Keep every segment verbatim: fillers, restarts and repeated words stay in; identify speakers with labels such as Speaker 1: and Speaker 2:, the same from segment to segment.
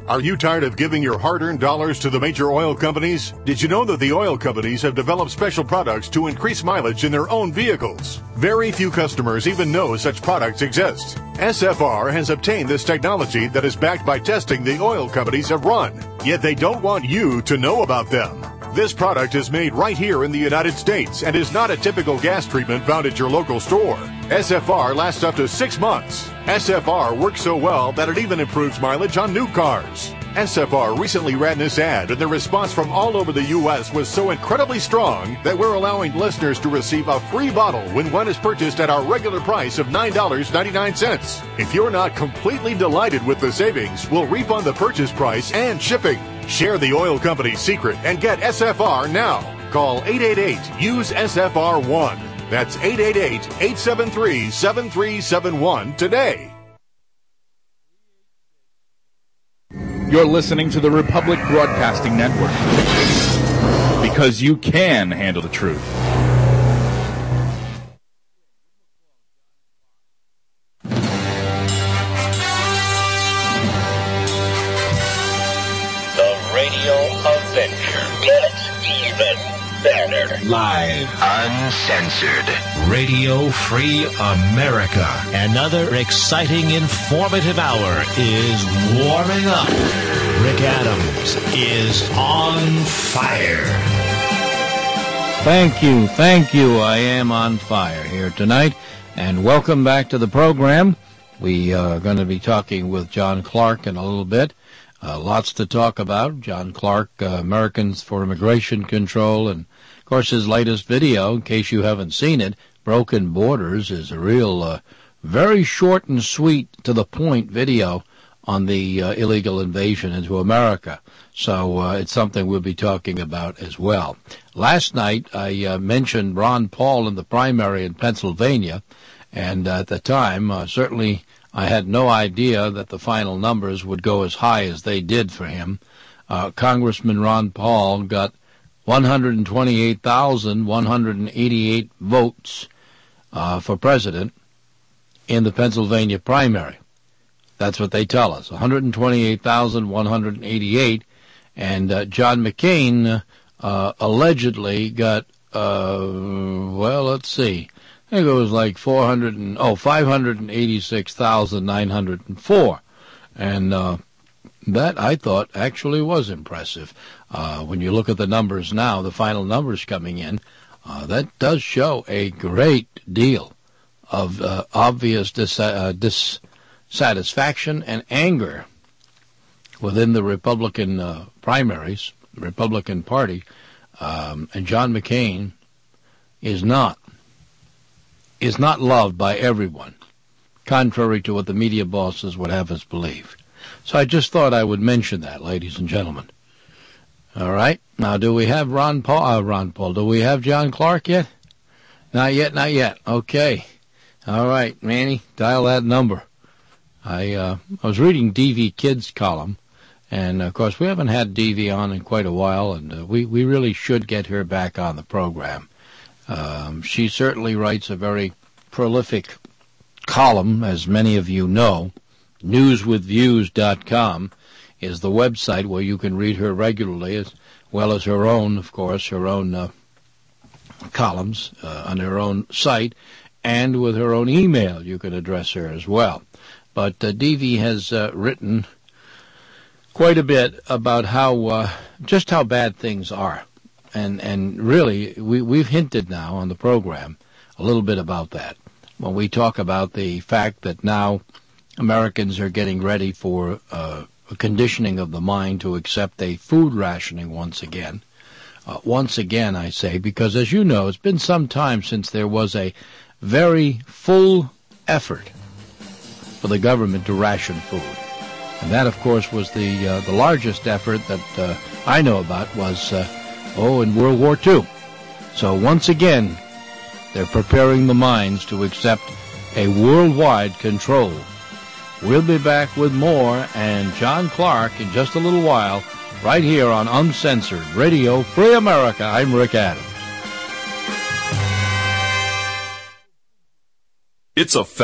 Speaker 1: Are you tired of giving your hard-earned dollars to the major oil companies? Did you know that the oil companies have developed special products to increase mileage in their own vehicles? Very few customers even know such products exist. S F R has obtained this technology that is backed by testing the oil companies have run, yet they don't want you to know about them. This product is made right here in the United States and is not a typical gas treatment found at your local store. S F R lasts up to six months. S F R works so well that it even improves mileage on new cars. S F R recently ran this ad, and the response from all over the U S was so incredibly strong that we're allowing listeners to receive a free bottle when one is purchased at our regular price of nine dollars and ninety-nine cents. If you're not completely delighted with the savings, we'll refund the purchase price and shipping. Share the oil company's secret and get S F R now. Call eight eight eight, U S E, S F R one. That's eight eight eight, eight seven three, seven three seven one today.
Speaker 2: You're listening to the Republic Broadcasting Network, because you can handle the truth.
Speaker 3: The Radio Avenger gets even better.
Speaker 4: Live,
Speaker 3: uncensored,
Speaker 4: Radio Free America.
Speaker 5: Another exciting, informative hour is warming up. Rick Adams is on fire.
Speaker 6: Thank you, thank you. I am on fire here tonight, and welcome back to the program. We are going to be talking with John Clark in a little bit. Uh, lots to talk about. John Clark, uh, Americans for Immigration Control, and of course his latest video, in case you haven't seen it, Broken Borders, is a real, uh, very short and sweet, to the point video on the uh, illegal invasion into America. So uh, it's something we'll be talking about as well. Last night I uh, mentioned Ron Paul in the primary in Pennsylvania, and uh, at the time, uh, certainly I had no idea that the final numbers would go as high as they did for him. Uh, Congressman Ron Paul got one hundred twenty-eight thousand one hundred eighty-eight votes uh, for president in the Pennsylvania primary. That's what they tell us, one hundred twenty-eight thousand one hundred eighty-eight. And uh, John McCain uh, allegedly got, uh, well, let's see, I think it was like four hundred and, oh, five hundred eighty-six thousand nine hundred four. And uh, that, I thought, actually was impressive. Uh, when you look at the numbers now, the final numbers coming in, uh, that does show a great deal of uh, obvious dis- uh, dissatisfaction and anger within the Republican uh, primaries, Republican Party. Um, and John McCain is not, is not loved by everyone, contrary to what the media bosses would have us believe. So I just thought I would mention that, ladies and gentlemen. All right. Now, do we have Ron Paul? Uh, Ron Paul. Do we have John Clark yet? Not yet. Not yet. Okay. All right, Manny, dial that number. I uh, I was reading D V Kids' column, and of course we haven't had D V on in quite a while, and uh, we we really should get her back on the program. Um, she certainly writes a very prolific column, as many of you know. news with views dot com is the website where you can read her regularly, as well as her own, of course, her own uh, columns uh, on her own site, and with her own email you can address her as well. But uh, D V has uh, written quite a bit about how uh, just how bad things are, and and really we we've hinted now on the program a little bit about that when we talk about the fact that now Americans are getting ready for uh, a conditioning of the mind to accept a food rationing once again. Uh, once again, I say, because as you know, it's been some time since there was a very full effort for the government to ration food. And that, of course, was the uh, the largest effort that uh, I know about was, uh, oh, in World War Two. So once again, they're preparing the minds to accept a worldwide control. We'll be back with more, and John Clark in just a little while, right here on Uncensored Radio Free America. I'm Rick Adams.
Speaker 7: It's a fact.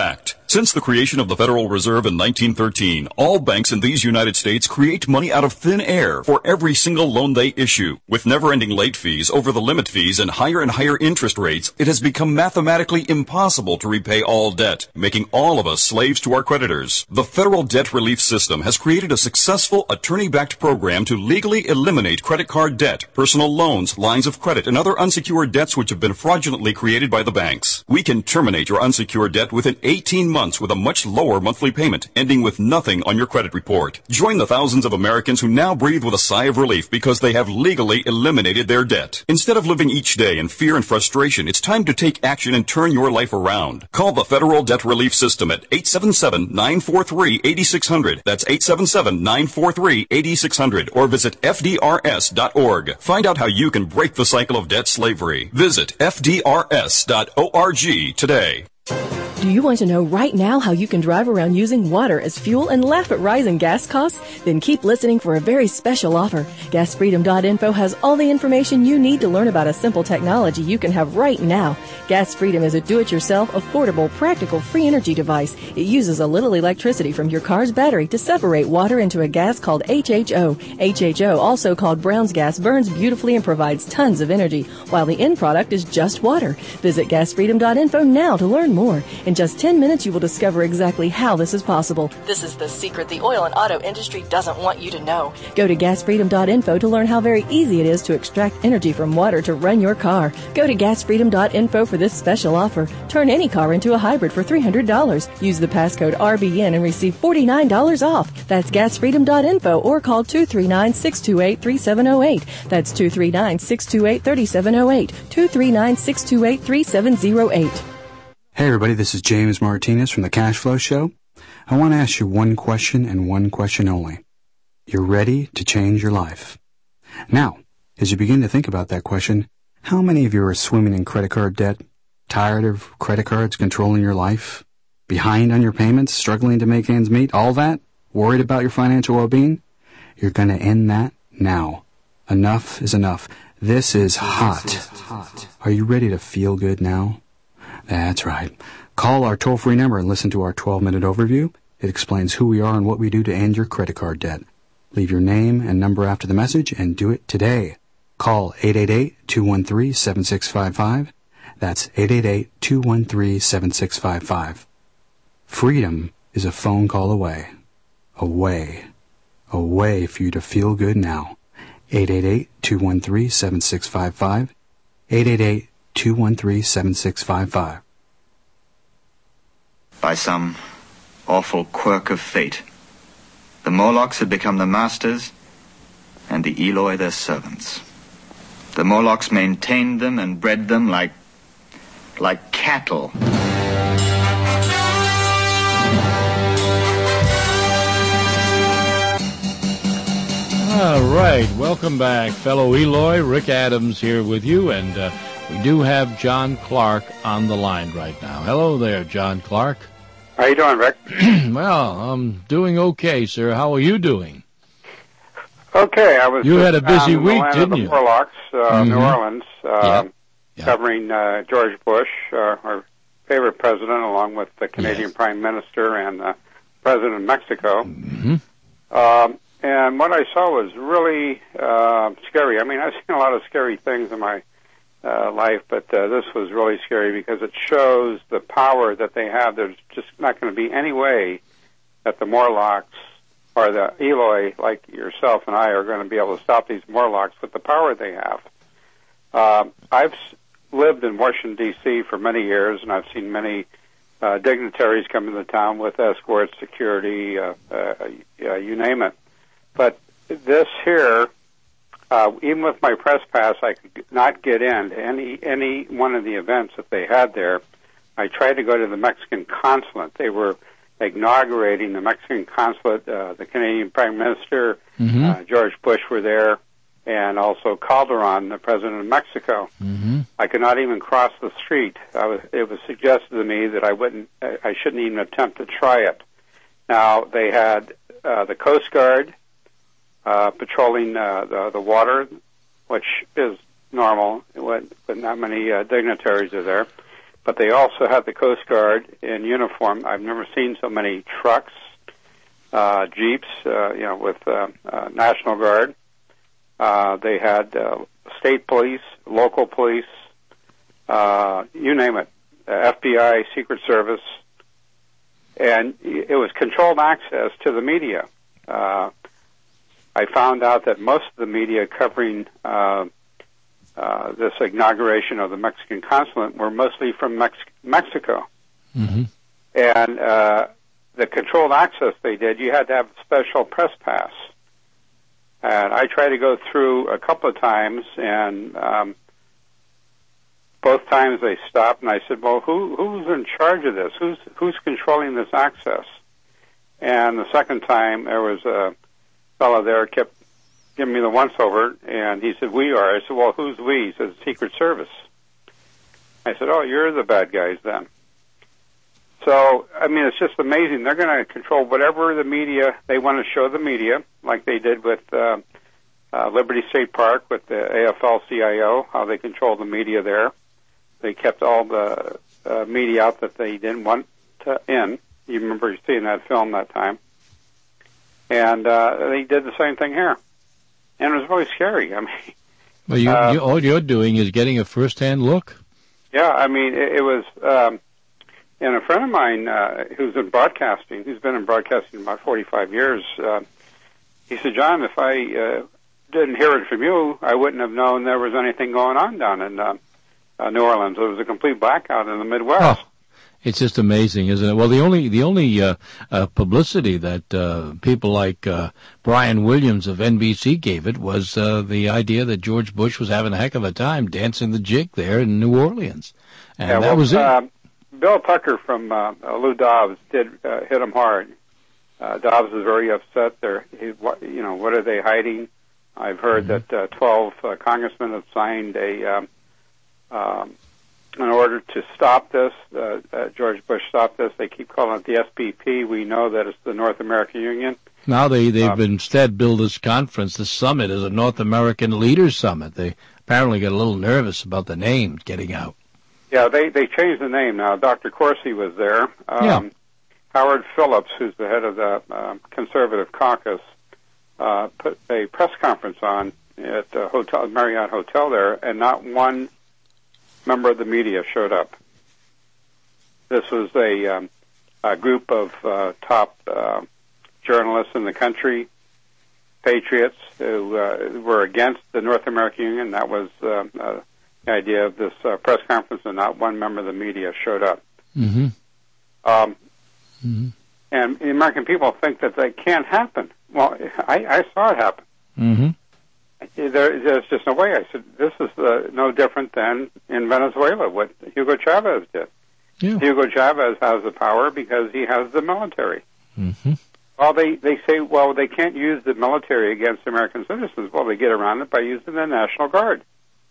Speaker 7: Since the creation of the Federal Reserve in nineteen thirteen, all banks in these United States create money out of thin air for every single loan they issue. With never-ending late fees, over the limit fees, and higher and higher interest rates, it has become mathematically impossible to repay all debt, making all of us slaves to our creditors. The Federal Debt Relief System has created a successful attorney-backed program to legally eliminate credit card debt, personal loans, lines of credit, and other unsecured debts which have been fraudulently created by the banks. We can terminate your unsecured debt within eighteen months with a much lower monthly payment, ending with nothing on your credit report. Join the thousands of Americans who now breathe with a sigh of relief because they have legally eliminated their debt. Instead of living each day in fear and frustration, it's time to take action and turn your life around. Call the Federal Debt Relief System at eight seven seven, nine four three, eight six zero zero. That's eight seven seven, nine four three, eight six zero zero. Or visit F D R S dot org. Find out how you can break the cycle of debt slavery. Visit F D R S dot org today.
Speaker 8: Do you want to know right now how you can drive around using water as fuel and laugh at rising gas costs? Then keep listening for a very special offer. gas freedom dot info has all the information you need to learn about a simple technology you can have right now. Gas Freedom is a do-it-yourself, affordable, practical, free energy device. It uses a little electricity from your car's battery to separate water into a gas called H H O. H H O, also called Brown's gas, burns beautifully and provides tons of energy, while the end product is just water. Visit gas freedom dot info now to learn more. In just ten minutes, you will discover exactly how this is possible. This is the secret the oil and auto industry doesn't want you to know. Go to gas freedom dot info to learn how very easy it is to extract energy from water to run your car. Go to gas freedom dot info for this special offer. Turn any car into a hybrid for three hundred dollars. Use the passcode R B N and receive forty-nine dollars off. That's gas freedom dot info or call two three nine, six two eight, three seven zero eight. That's two three nine, six two eight, three seven zero eight. two three nine, six two eight, three seven zero eight.
Speaker 9: Hey everybody, this is James Martinez from the Cash Flow Show. I want to ask you one question and one question only. You're ready to change your life. Now, as you begin to think about that question, how many of you are swimming in credit card debt, tired of credit cards controlling your life, behind on your payments, struggling to make ends meet, all that, worried about your financial well-being? You're going to end that now. Enough is enough. This is hot. Are you ready to feel good now? That's right. Call our toll-free number and listen to our twelve-minute overview. It explains who we are and what we do to end your credit card debt. Leave your name and number after the message and do it today. Call eight eight eight, two one three, seven six five five. That's eight eight eight, two one three, seven six five five. Freedom is a phone call away. Away. Away for you to feel good now. eight eight eight, two one three, seven six five five. eight eight eight, two one three, seven six five five.
Speaker 10: By some awful quirk of fate, the Morlocks had become the masters and the Eloi their servants. The Morlocks maintained them and bred them like, like cattle.
Speaker 6: All right, welcome back, fellow Eloi. Rick Adams here with you, and uh, we do have John Clark on the line right now. Hello there, John Clark.
Speaker 11: How you doing, Rick?
Speaker 6: Well, I'm doing okay, sir. How are you doing?
Speaker 11: Okay, I was.
Speaker 6: You had a busy
Speaker 11: um,
Speaker 6: week,
Speaker 11: the
Speaker 6: didn't
Speaker 11: of
Speaker 6: you?
Speaker 11: The Morlocks, uh,
Speaker 6: mm-hmm.
Speaker 11: New Orleans, uh,
Speaker 6: yep. Yep.
Speaker 11: covering uh, George Bush, uh, our favorite president, along with the Canadian
Speaker 6: yes.
Speaker 11: Prime Minister and the President of Mexico.
Speaker 6: Mm-hmm.
Speaker 11: Um, and what I saw was really uh, scary. I mean, I've seen a lot of scary things in my uh, life, but uh, this was really scary because it shows the power that they have. There's just not going to be any way that the Morlocks or the Eloi, like yourself and I, are going to be able to stop these Morlocks with the power they have. Uh, I've lived in Washington, D C for many years, and I've seen many uh, dignitaries come into town with escorts, security, uh, uh, uh, you name it. But this here, uh, even with my press pass, I could not get in to any, any one of the events that they had there. I tried to go to the Mexican consulate. They were inaugurating the Mexican consulate. Uh, the Canadian Prime Minister,
Speaker 6: mm-hmm.
Speaker 11: uh, George Bush, were there, and also Calderon, the President of Mexico.
Speaker 6: Mm-hmm.
Speaker 11: I could not even cross the street. I was, it was suggested to me that I wouldn't, I shouldn't even attempt to try it. Now, they had uh, the Coast Guard uh, patrolling uh, the, the water, which is normal, but not many uh, dignitaries are there. but they also had the Coast Guard in uniform. I've never seen so many trucks, uh, jeeps, uh, you know, with uh, uh, National Guard. Uh, they had uh, state police, local police, uh, you name it, uh, F B I, Secret Service, and it was controlled access to the media. Uh, I found out that most of the media covering uh, uh, this inauguration of the Mexican consulate were mostly from Mex- Mexico.
Speaker 6: Mm-hmm.
Speaker 11: And uh, the controlled access they did, you had to have a special press pass. And I tried to go through a couple of times, and um, both times they stopped, and I said, well, who, who's in charge of this? Who's, who's controlling this access? And the second time, there was a fellow there kept giving me the once-over, and he said, we are. I said, well, who's we? He said, Secret Service. I said, oh, you're the bad guys then. So, I mean, it's just amazing. They're going to control whatever the media, they want to show the media, like they did with uh, uh, Liberty State Park with the A F L C I O, how they controlled the media there. They kept all the uh, media out that they didn't want to in. You remember seeing that film that time. And uh, they did the same thing here. And it was really scary. I mean,
Speaker 6: well, you,
Speaker 11: uh,
Speaker 6: you, all you're doing is getting a first-hand look.
Speaker 11: Yeah, I mean, it, it was... Um, And a friend of mine uh, who's in broadcasting, who's been in broadcasting about forty-five years, uh, he said, John, if I uh, didn't hear it from you, I wouldn't have known there was anything going on down in uh, uh, New Orleans. It was a complete blackout in the Midwest.
Speaker 6: Oh, it's just amazing, isn't it? Well, the only the only uh, uh, publicity that uh, people like uh, Brian Williams of N B C gave it was uh, the idea that George Bush was having a heck of a time dancing the jig there in New Orleans. And
Speaker 11: yeah,
Speaker 6: that
Speaker 11: well,
Speaker 6: was it.
Speaker 11: Uh, Bill Tucker from uh, Lou Dobbs did uh, hit him hard. Uh, Dobbs is very upset. They're, he, what, you know, what are they hiding? I've heard mm-hmm. that uh, twelve uh, congressmen have signed a um, um, an order to stop this. Uh, uh, George Bush stopped this. They keep calling it the S P P. We know that it's the North American Union.
Speaker 6: Now they they've
Speaker 11: um,
Speaker 6: instead billed this conference, this summit, as a North American Leaders Summit. They apparently got a little nervous about the name getting out.
Speaker 11: Yeah, they, they changed the name now. Doctor Corsi was there. Um,
Speaker 6: yeah.
Speaker 11: Howard Phillips, who's the head of the um, Conservative Caucus, uh, put a press conference on at the hotel, Marriott Hotel there, and not one member of the media showed up. This was a, um, a group of uh, top uh, journalists in the country, patriots, who uh, were against the North American Union. That was... Uh, uh, The idea of this uh, press conference, and not one member of the media showed up.
Speaker 6: Mm-hmm.
Speaker 11: Um,
Speaker 6: mm-hmm.
Speaker 11: And the American people think that that can't happen. Well, I, I saw it happen.
Speaker 6: Mm-hmm.
Speaker 11: There, there's just no way. I said, this is uh, no different than in Venezuela, what Hugo Chavez did.
Speaker 6: Yeah.
Speaker 11: Hugo Chavez has the power because he has the military.
Speaker 6: Mm-hmm.
Speaker 11: Well, they, they say, well, they can't use the military against American citizens. Well, they get around it by using the National Guard.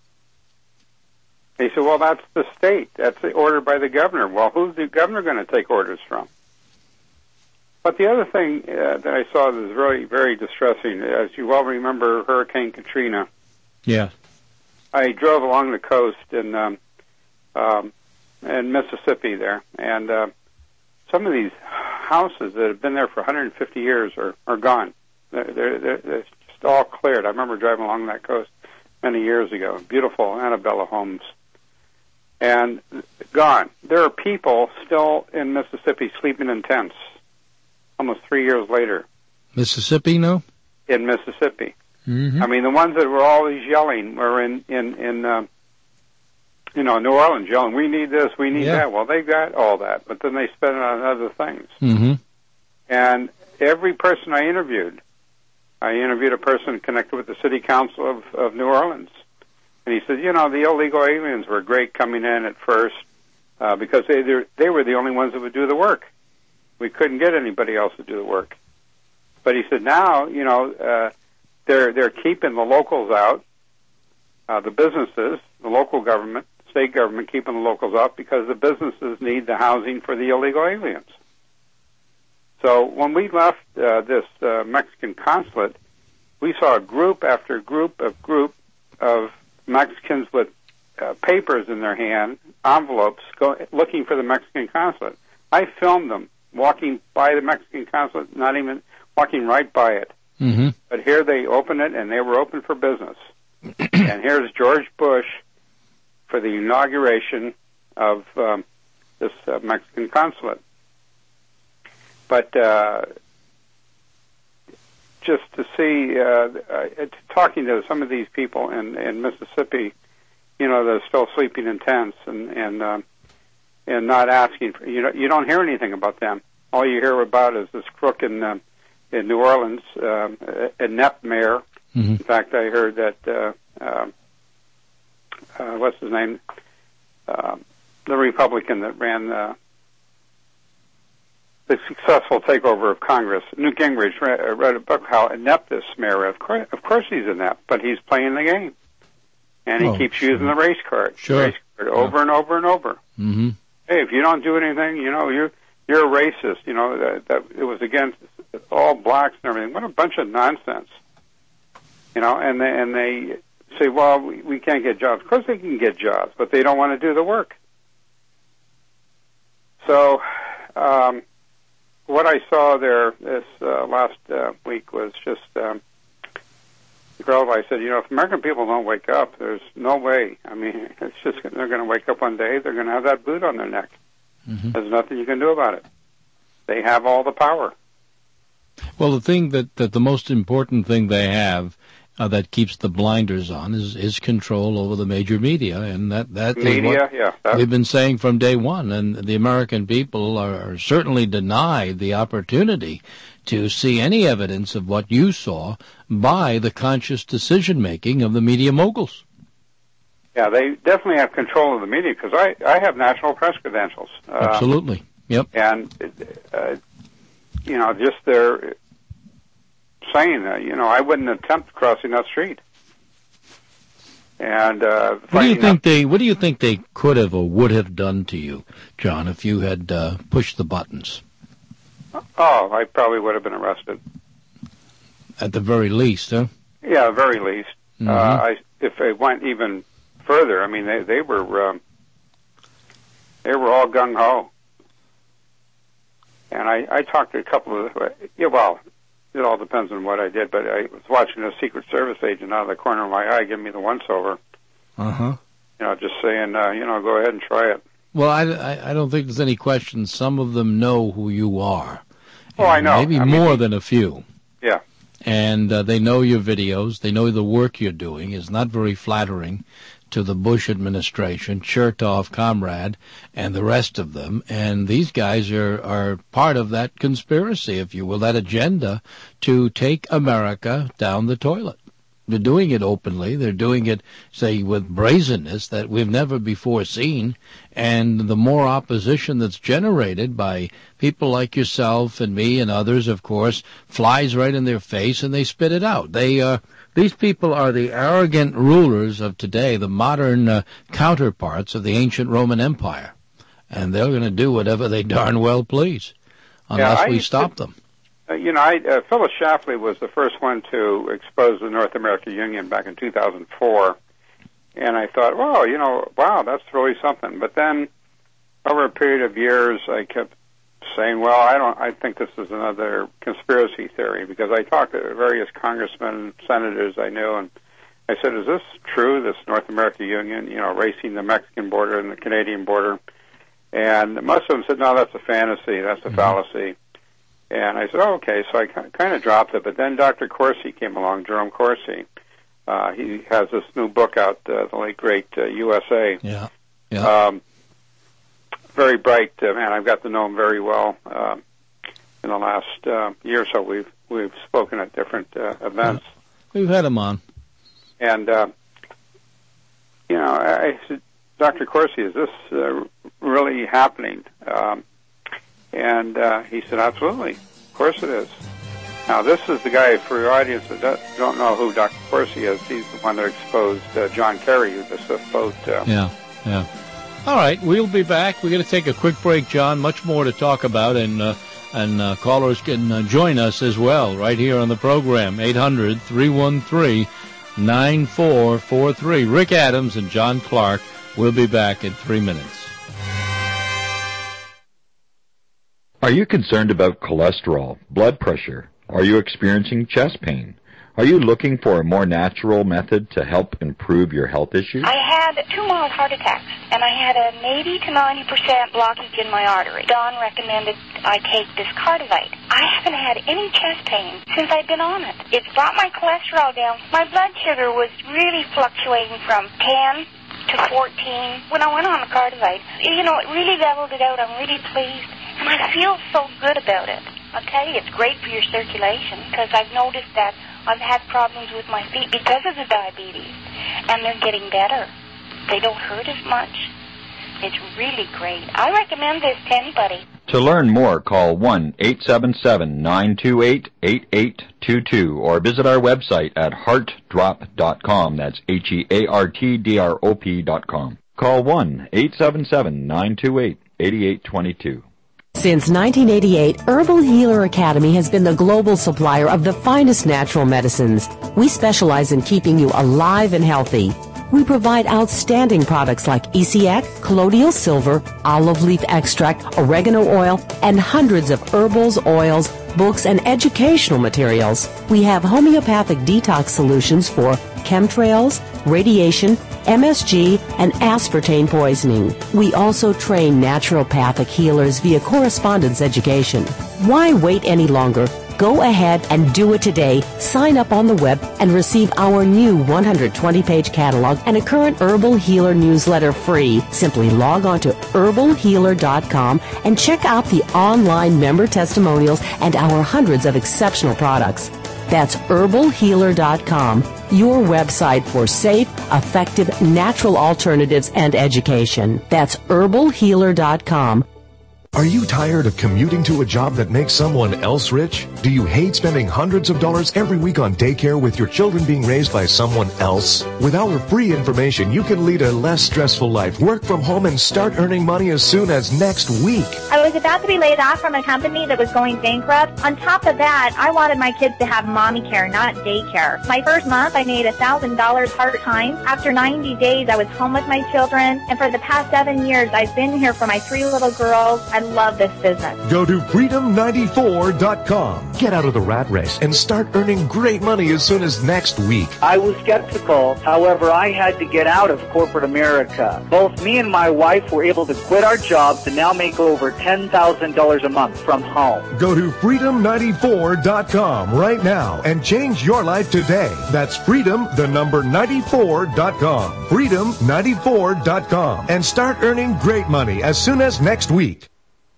Speaker 11: They said, well, that's the state. That's ordered by the governor. Well, who's the governor going to take orders from? But the other thing uh, that I saw that was very, very distressing, as you well remember, Hurricane Katrina.
Speaker 6: Yeah.
Speaker 11: I drove along the coast in, um, um, in Mississippi there, and uh, some of these houses that have been there for one hundred fifty years are, are gone. They're, they're, they're just all cleared. I remember driving along that coast many years ago. Beautiful Annabella homes. And gone. There are people still in Mississippi sleeping in tents almost three years later.
Speaker 6: Mississippi, no?
Speaker 11: In Mississippi.
Speaker 6: Mm-hmm.
Speaker 11: I mean, the ones that were always yelling were in, in, in uh, you know, New Orleans yelling, we need this, we need
Speaker 6: yeah.
Speaker 11: that. Well, they got all that, but then they spent it on other things.
Speaker 6: Mm-hmm.
Speaker 11: And every person I interviewed, I interviewed a person connected with the city council of, of New Orleans. And he said, you know, the illegal aliens were great coming in at first uh, because they they were the only ones that would do the work. We couldn't get anybody else to do the work. But he said now, you know, uh, they're they're keeping the locals out, uh, the businesses, the local government, state government keeping the locals out because the businesses need the housing for the illegal aliens. So when we left uh, this uh, Mexican consulate, we saw group after group of group of Mexicans with uh, papers in their hand envelopes go, looking for the Mexican consulate. I filmed them walking by the Mexican consulate, not even walking right by it.
Speaker 6: Mm-hmm.
Speaker 11: But here they opened it, and they were open for business. And here's George Bush for the inauguration of um, this uh, Mexican consulate. But uh, just to see, uh, uh, talking to some of these people in, in Mississippi, you know, they're still sleeping in tents and and um, and not asking for, you know, you don't hear anything about them. All you hear about is this crook in um, in New Orleans, um, inept mayor.
Speaker 6: Mm-hmm.
Speaker 11: In fact, I heard that uh, uh, uh, what's his name, uh, the Republican that ran uh, the successful takeover of Congress, Newt Gingrich, read, read a book how inept this mayor is. Of course, of course he's inept, but he's playing the game. And he
Speaker 6: oh,
Speaker 11: keeps
Speaker 6: sure.
Speaker 11: using the race card,
Speaker 6: sure.
Speaker 11: race card over yeah. and over and over.
Speaker 6: Mm-hmm.
Speaker 11: Hey, if you don't do anything, you know, you're you're a racist. You know, that, that it was against all blacks and everything. What a bunch of nonsense. You know, and they, and they say, well, we, we can't get jobs. Of course they can get jobs, but they don't want to do the work. So um, what I saw there this uh, last uh, week was just... Um, Grove, I said, you know, if American people don't wake up, there's no way. I mean, it's just they're going to wake up one day, they're going to have that boot on their neck. Mm-hmm. There's nothing you can do about it. They have all the power.
Speaker 6: Well, the thing that, that the most important thing they have uh, that keeps the blinders on is, is control over the major media, and that that
Speaker 11: media,
Speaker 6: is what
Speaker 11: yeah, that,
Speaker 6: we've been saying from day one. And the American people are, are certainly denied the opportunity to see any evidence of what you saw by the conscious decision-making of the media moguls.
Speaker 11: Yeah, they definitely have control of the media, because I, I have national press credentials. Uh,
Speaker 6: Absolutely, yep.
Speaker 11: And, uh, you know, just their saying that, you know, I wouldn't attempt crossing that street. And uh,
Speaker 6: what do you think they? What do you think they could have or would have done to you, John, if you had uh, pushed the buttons?
Speaker 11: Oh, I probably would have been arrested.
Speaker 6: At the very least, huh?
Speaker 11: Yeah, very least.
Speaker 6: Mm-hmm.
Speaker 11: Uh, I, if it went even further, I mean, they they were um, they were all gung ho. And I, I talked to a couple of yeah, well, it all depends on what I did, but I was watching a Secret Service agent out of the corner of my eye give me the once over.
Speaker 6: Uh huh.
Speaker 11: You know, just saying, uh, you know, go ahead and try it.
Speaker 6: Well, I, I, I don't think there's any question. Some of them know who you are.
Speaker 11: Oh, I know.
Speaker 6: Maybe
Speaker 11: I
Speaker 6: more
Speaker 11: mean,
Speaker 6: than a few.
Speaker 11: Yeah.
Speaker 6: And uh, they know your videos. They know the work you're doing is not very flattering to the Bush administration, Chertoff, Comrade, and the rest of them. And these guys are, are part of that conspiracy, if you will, that agenda to take America down the toilet. They're doing it openly. They're doing it, say, with brazenness that we've never before seen. And the more opposition that's generated by people like yourself and me and others, of course, flies right in their face and they spit it out. They, uh, these people are the arrogant rulers of today, the modern uh, counterparts of the ancient Roman Empire. And they're going to do whatever they darn well please, unless
Speaker 11: yeah, I,
Speaker 6: we stop them.
Speaker 11: Uh, you know, I, uh, Phyllis Schlafly was the first one to expose the North American Union back in two thousand four. And I thought, well, you know, wow, that's really something. But then over a period of years, I kept saying, well, I don't, I think this is another conspiracy theory, because I talked to various congressmen, senators I knew, and I said, is this true, this North American Union, you know, racing the Mexican border and the Canadian border? And most of them said, no, that's a fantasy, that's a mm-hmm. fallacy. And I said, oh, okay, so I kind of dropped it. But then Doctor Corsi came along, Jerome Corsi. Uh, he has this new book out, uh, The Late Great uh, U S A.
Speaker 6: Yeah, yeah. Um,
Speaker 11: very bright uh, man. I've got to know him very well. Uh, in the last uh, year or so, we've we've spoken at different uh, events.
Speaker 6: Yeah. We've had him on.
Speaker 11: And, uh, you know, I said, Doctor Corsi, is this uh, really happening? Um, and uh, he said, absolutely. Of course it is. Now, this is the guy, for your audience that don't know who Doctor Corsi is, he's the one that exposed uh, John Kerry, who this boat. Uh,
Speaker 6: yeah, yeah. All right, we'll be back. We're going to take a quick break, John. Much more to talk about, and uh, and uh, callers can uh, join us as well right here on the program, eight hundred, three one three, nine four four three. Rick Adams and John Clark We'll be back in three minutes.
Speaker 12: Are you concerned about cholesterol, blood pressure? Are you experiencing chest pain? Are you looking for a more natural method to help improve your health issues?
Speaker 13: I had two mild heart attacks, and I had an eighty to ninety percent blockage in my artery. Don recommended I take this Cardivite. I haven't had any chest pain since I've been on it. It's brought my cholesterol down. My blood sugar was really fluctuating from ten to fourteen when I went on the Cardivite. You know, it really leveled it out. I'm really pleased, and I feel so good about it. I'll tell you, it's great for your circulation, because I've noticed that I've had problems with my feet because of the diabetes, and they're getting better. They don't hurt as much. It's really great. I recommend this to anybody.
Speaker 12: To learn more, call one eight seven seven, nine two eight, eight eight two two or visit our website at heart drop dot com. That's H E A R T D R O P dot com. Call one eight seven seven, nine two eight, eight eight two two.
Speaker 14: Since nineteen eighty-eight, Herbal Healer Academy has been the global supplier of the finest natural medicines. We specialize in keeping you alive and healthy. We provide outstanding products like E C X, colloidal silver, olive leaf extract, oregano oil, and hundreds of herbals, oils, books, and educational materials. We have homeopathic detox solutions for chemtrails, radiation, M S G, and aspartame poisoning. We also train naturopathic healers via correspondence education. Why wait any longer? Go ahead and do it today. Sign up on the web and receive our new one hundred twenty page catalog and a current Herbal Healer newsletter free. Simply log on to herbal healer dot com and check out the online member testimonials and our hundreds of exceptional products. That's herbal healer dot com, your website for safe, effective, natural alternatives and education. That's herbal healer dot com.
Speaker 15: Are you tired of commuting to a job that makes someone else rich? Do you hate spending hundreds of dollars every week on daycare with your children being raised by someone else? With our free information, you can lead a less stressful life, work from home, and start earning money as soon as next week.
Speaker 16: I was about to be laid off from a company that was going bankrupt. On top of that, I wanted my kids to have mommy care, not daycare. My first month, I made one thousand dollars part-time. After ninety days, I was home with my children. And for the past seven years, I've been here for my three little girls. I love this business.
Speaker 15: Go to freedom ninety-four dot com. Get out of the rat race and start earning great money as soon as next week.
Speaker 17: I was skeptical. However, I had to get out of corporate America. Both me and my wife were able to quit our jobs and now make over ten thousand dollars a month from home.
Speaker 15: Go to freedom ninety-four dot com right now and change your life today. That's freedom, the number ninety-four dot com. freedom ninety-four dot com. And start earning great money as soon as next week.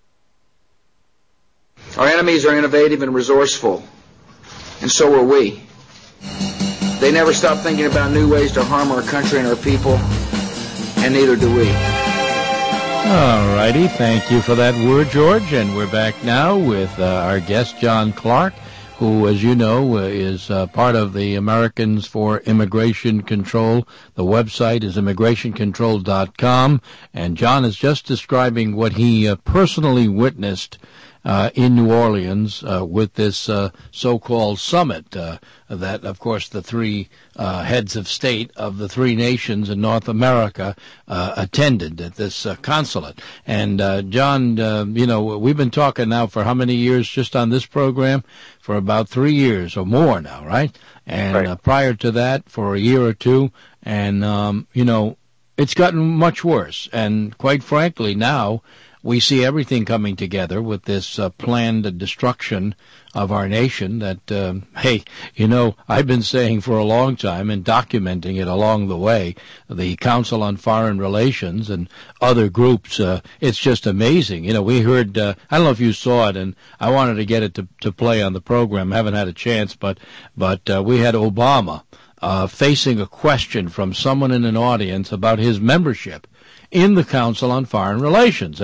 Speaker 18: Our enemies are innovative and resourceful, and so are we. They never stop thinking about new ways to harm our country and our people, and neither do we.
Speaker 6: All righty, thank you for that word, George, and we're back now with uh, our guest, John Clark, who, as you know, uh, is uh, part of the Americans for Immigration Control. The website is immigration control dot com, and John is just describing what he uh, personally witnessed Uh, in New Orleans uh, with this uh, so-called summit uh, that, of course, the three uh, heads of state of the three nations in North America uh, attended at this uh, consulate. And, uh, John, uh, you know, we've been talking now for how many years just on this program? For about three years or more now, right? And right. Uh, prior to that, for a year or two. And, um, you know, it's gotten much worse. And quite frankly, now, we see everything coming together with this uh, planned destruction of our nation that, um, hey, you know, I've been saying for a long time and documenting it along the way, the Council on Foreign Relations and other groups, uh, it's just amazing. You know, we heard, uh, I don't know if you saw it, and I wanted to get it to, to play on the program. I haven't had a chance, but, but uh, we had Obama uh, facing a question from someone in an audience about his membership in the Council on Foreign Relations. And,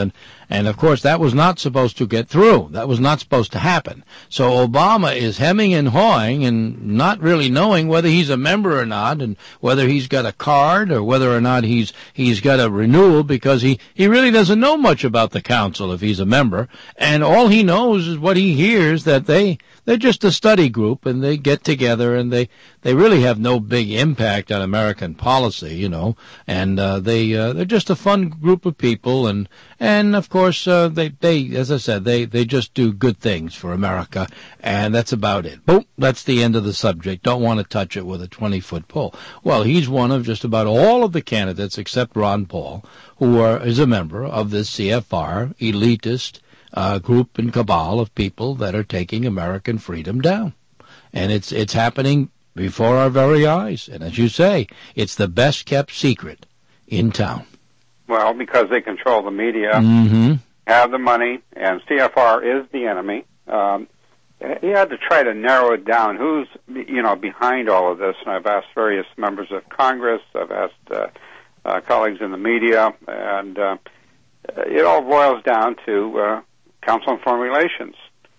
Speaker 6: And, of course, that was not supposed to get through. That was not supposed to happen. So Obama is hemming and hawing and not really knowing whether he's a member or not, and whether he's got a card or whether or not he's he's got a renewal, because he, he really doesn't know much about the council if he's a member. And all he knows is what he hears, that they, they're just a study group, and they get together, and they, they really have no big impact on American policy, you know, and uh, they, uh, they're just a fun group of people, and, and of course, uh, they, they, as I said, they, they just do good things for America, and that's about it. Boom, that's the end of the subject. Don't want to touch it with a twenty-foot pole. Well, he's one of just about all of the candidates, except Ron Paul, who are, is a member of this C F R elitist uh, group and cabal of people that are taking American freedom down. And it's, it's happening before our very eyes. And as you say, it's the best kept secret in town.
Speaker 11: Well, because they control the media,
Speaker 6: mm-hmm.
Speaker 11: have the money, and C F R is the enemy. Um, he had to try to narrow it down. Who's, you know, behind all of this? And I've asked various members of Congress. I've asked uh, uh, colleagues in the media, and uh, it all boils down to uh, Council on Foreign Relations,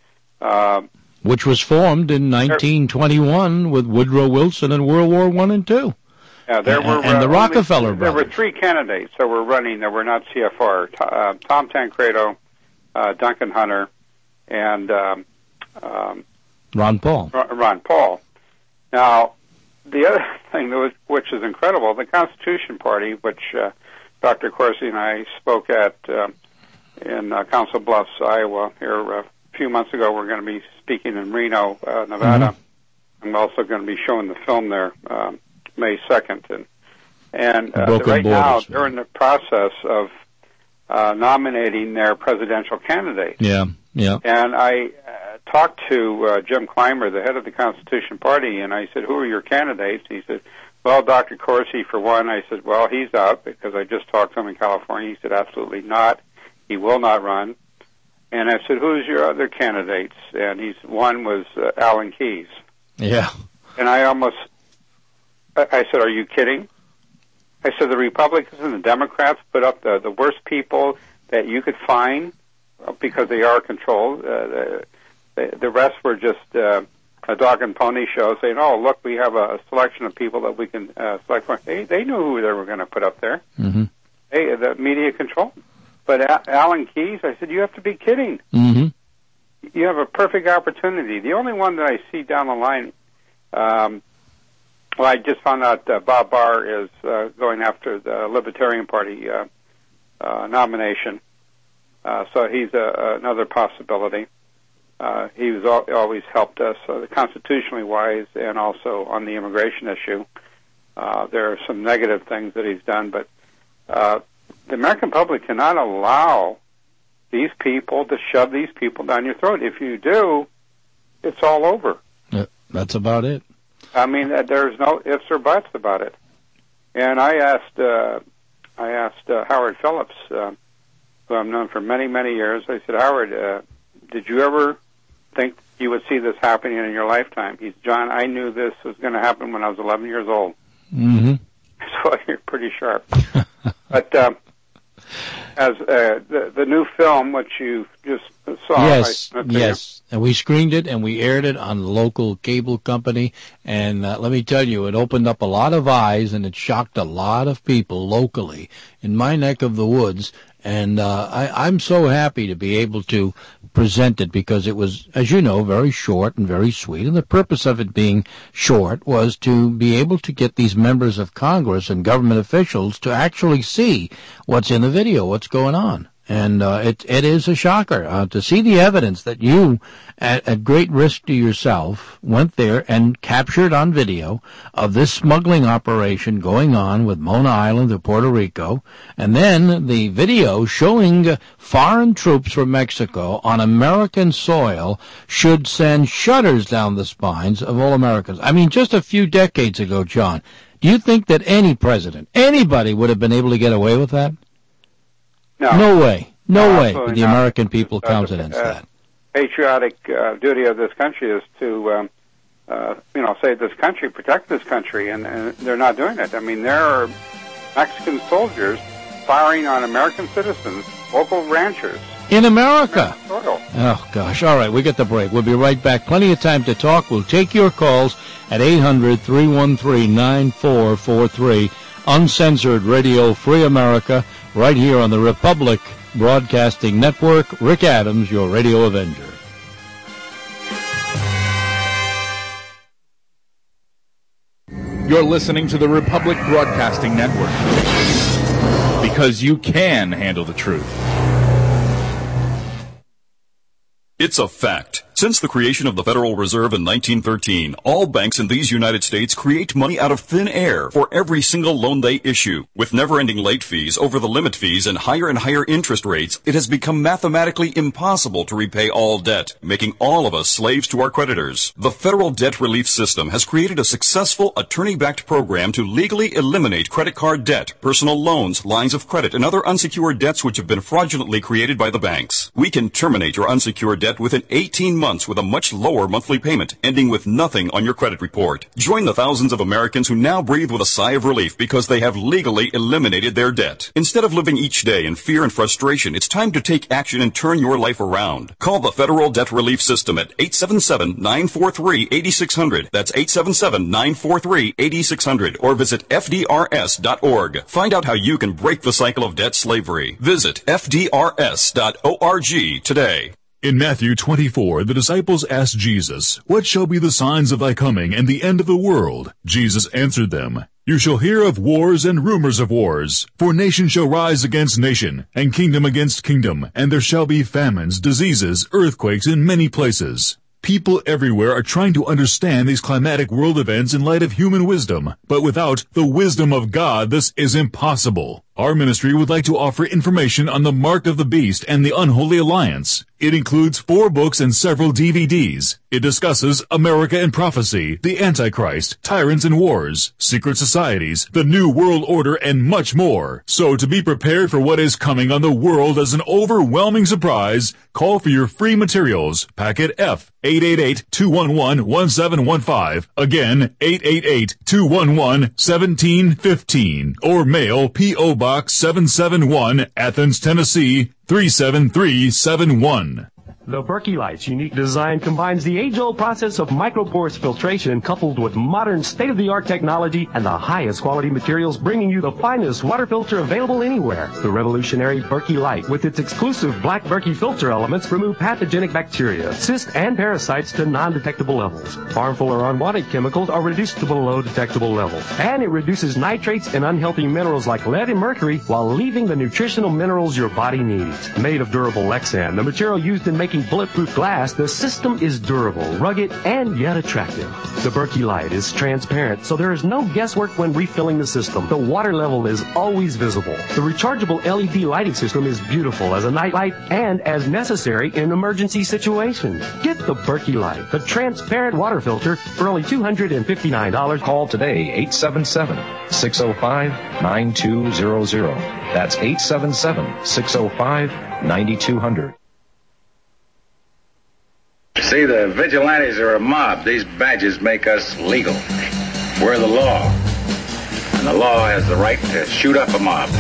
Speaker 11: uh,
Speaker 6: which was formed in nineteen twenty-one with Woodrow Wilson in World War One and Two.
Speaker 11: Yeah, there
Speaker 6: and,
Speaker 11: were
Speaker 6: and
Speaker 11: uh,
Speaker 6: the Rockefeller
Speaker 11: only, There
Speaker 6: brothers.
Speaker 11: were three candidates that were running that were not C F R: uh, Tom Tancredo, uh, Duncan Hunter, and um, um,
Speaker 6: Ron Paul.
Speaker 11: Ron Paul. Now, the other thing that was, which is incredible, the Constitution Party, which uh, Doctor Corsi and I spoke at uh, in uh, Council Bluffs, Iowa, here uh, a few months ago. We're going to be speaking in Reno, uh, Nevada.
Speaker 6: Mm-hmm.
Speaker 11: I'm also going to be showing the film there um, May second. And, and uh,
Speaker 6: Broken
Speaker 11: right
Speaker 6: borders.
Speaker 11: now, they're in the process of uh, nominating their presidential candidate.
Speaker 6: Yeah, yeah.
Speaker 11: And I uh, talked to uh, Jim Clymer, the head of the Constitution Party, and I said, who are your candidates? He said, well, Doctor Corsi, for one. I said, well, he's out because I just talked to him in California. He said, absolutely not. He will not run. And I said, who's your other candidates? And he's one was uh, Alan Keyes.
Speaker 6: Yeah.
Speaker 11: And I almost, I, I said, are you kidding? I said, the Republicans and the Democrats put up the, the worst people that you could find because they are controlled. Uh, the, the rest were just uh, a dog and pony show saying, oh, look, we have a selection of people that we can uh, select from. They, they knew who they were going to put up there.
Speaker 6: Mm-hmm.
Speaker 11: Hey, the media control. But a- Alan Keyes, I said, you have to be kidding.
Speaker 6: Mm-hmm.
Speaker 11: You have a perfect opportunity. The only one that I see down the line, um, well, I just found out uh, Bob Barr is uh, going after the Libertarian Party uh, uh, nomination. Uh, so he's a, another possibility. Uh, he was al- always helped us uh, constitutionally wise and also on the immigration issue. Uh, there are some negative things that he's done, but uh, the American public cannot allow these people to shove these people down your throat. If you do, it's all over.
Speaker 6: Yeah, that's about it.
Speaker 11: I mean, uh, there's no ifs or buts about it. And I asked, uh, I asked uh, Howard Phillips, uh, who I've known for many, many years. I said, Howard, uh, did you ever think you would see this happening in your lifetime? He's, John, I knew this was going to happen when I was eleven years old.
Speaker 6: Mm-hmm.
Speaker 11: So you're pretty sharp. But um, as uh, the, the new film, which you just saw.
Speaker 6: Yes,
Speaker 11: I,
Speaker 6: yes. And we screened it and we aired it on the local cable company. And uh, let me tell you, it opened up a lot of eyes and it shocked a lot of people locally in my neck of the woods. And uh, I, I'm so happy to be able to present it because it was, as you know, very short and very sweet. And the purpose of it being short was to be able to get these members of Congress and government officials to actually see what's in the video, what's going on. And uh, it it is a shocker uh, to see the evidence that you, at, at great risk to yourself, went there and captured on video of this smuggling operation going on with Mona Island of Puerto Rico, and then the video showing uh, foreign troops from Mexico on American soil should send shudders down the spines of all Americans. I mean, just a few decades ago, John, do you think that any president, anybody would have been able to get away with that?
Speaker 11: No.
Speaker 6: No way. No, no way would the
Speaker 11: not.
Speaker 6: American people
Speaker 11: uh,
Speaker 6: countenance
Speaker 11: uh,
Speaker 6: that.
Speaker 11: Patriotic uh, duty of this country is to, um, uh, you know, save this country, protect this country, and, and they're not doing it. I mean, there are Mexican soldiers firing on American citizens local ranchers.
Speaker 6: In America.
Speaker 11: Oil.
Speaker 6: Oh, gosh. All right, we get the break. We'll be right back. Plenty of time to talk. We'll take your calls at eight hundred, three one three, nine four four three. Uncensored Radio Free America, right here on the Republic Broadcasting Network. Rick Adams, your Radio Avenger.
Speaker 2: You're listening to the Republic Broadcasting Network, because you can handle the truth.
Speaker 7: It's a fact. Since the creation of the Federal Reserve in nineteen thirteen, all banks in these United States create money out of thin air for every single loan they issue. With never-ending late fees, over-the-limit fees, and higher and higher interest rates, it has become mathematically impossible to repay all debt, making all of us slaves to our creditors. The Federal Debt Relief System has created a successful attorney-backed program to legally eliminate credit card debt, personal loans, lines of credit, and other unsecured debts which have been fraudulently created by the banks. We can terminate your unsecured debt within eighteen months with a much lower monthly payment, ending with nothing on your credit report. Join the thousands of Americans who now breathe with a sigh of relief because they have legally eliminated their debt. Instead of living each day in fear and frustration, it's time to take action and turn your life around. Call the Federal Debt Relief System at eight seven seven, nine four three, eight six zero zero. That's eight seven seven, nine four three, eight six zero zero. Or visit F D R S dot org. Find out how you can break the cycle of debt slavery. Visit F D R S dot org today.
Speaker 19: In Matthew twenty-four, the disciples asked Jesus, "What shall be the signs of thy coming and the end of the world?" Jesus answered them, "You shall hear of wars and rumors of wars. For nation shall rise against nation, and kingdom against kingdom, and there shall be famines, diseases, earthquakes in many places." People everywhere are trying to understand these climatic world events in light of human wisdom, but without the wisdom of God, this is impossible. Our ministry would like to offer information on the Mark of the Beast and the Unholy Alliance. It includes four books and several D V Ds. It discusses America and Prophecy, the Antichrist, Tyrants and Wars, Secret Societies, the New World Order, and much more. So to be prepared for what is coming on the world as an overwhelming surprise, call for your free materials. Packet F, eight eight eight, two one one, one seven one five. Again, eight eight eight, two one one, one seven one five. Or mail P O Box seven seven one, Athens, Tennessee, three seven three seven one.
Speaker 20: The Berkey Light's unique design combines the age-old process of micropores filtration coupled with modern state-of-the-art technology and the highest quality materials, bringing you the finest water filter available anywhere. The revolutionary Berkey Light, with its exclusive black Berkey filter elements, remove pathogenic bacteria, cysts, and parasites to non-detectable levels. Harmful or unwanted chemicals are reduced to below detectable levels. And it reduces nitrates and unhealthy minerals like lead and mercury while leaving the nutritional minerals your body needs. Made of durable Lexan, the material used in making bulletproof glass, the system is durable, rugged, and yet attractive. The Berkey Light is transparent, so there is no guesswork when refilling the system. The water level is always visible. The rechargeable L E D lighting system is beautiful as a night light and as necessary in emergency situations. Get the Berkey Light, the transparent water filter, for only two hundred fifty-nine dollars.
Speaker 21: Call today, eight seven seven, six oh five, nine two zero zero. That's eight seven seven, six oh five, nine two zero zero.
Speaker 22: See, the vigilantes are a mob. These badges make us legal. We're the law. And the law has the right to shoot up a mob.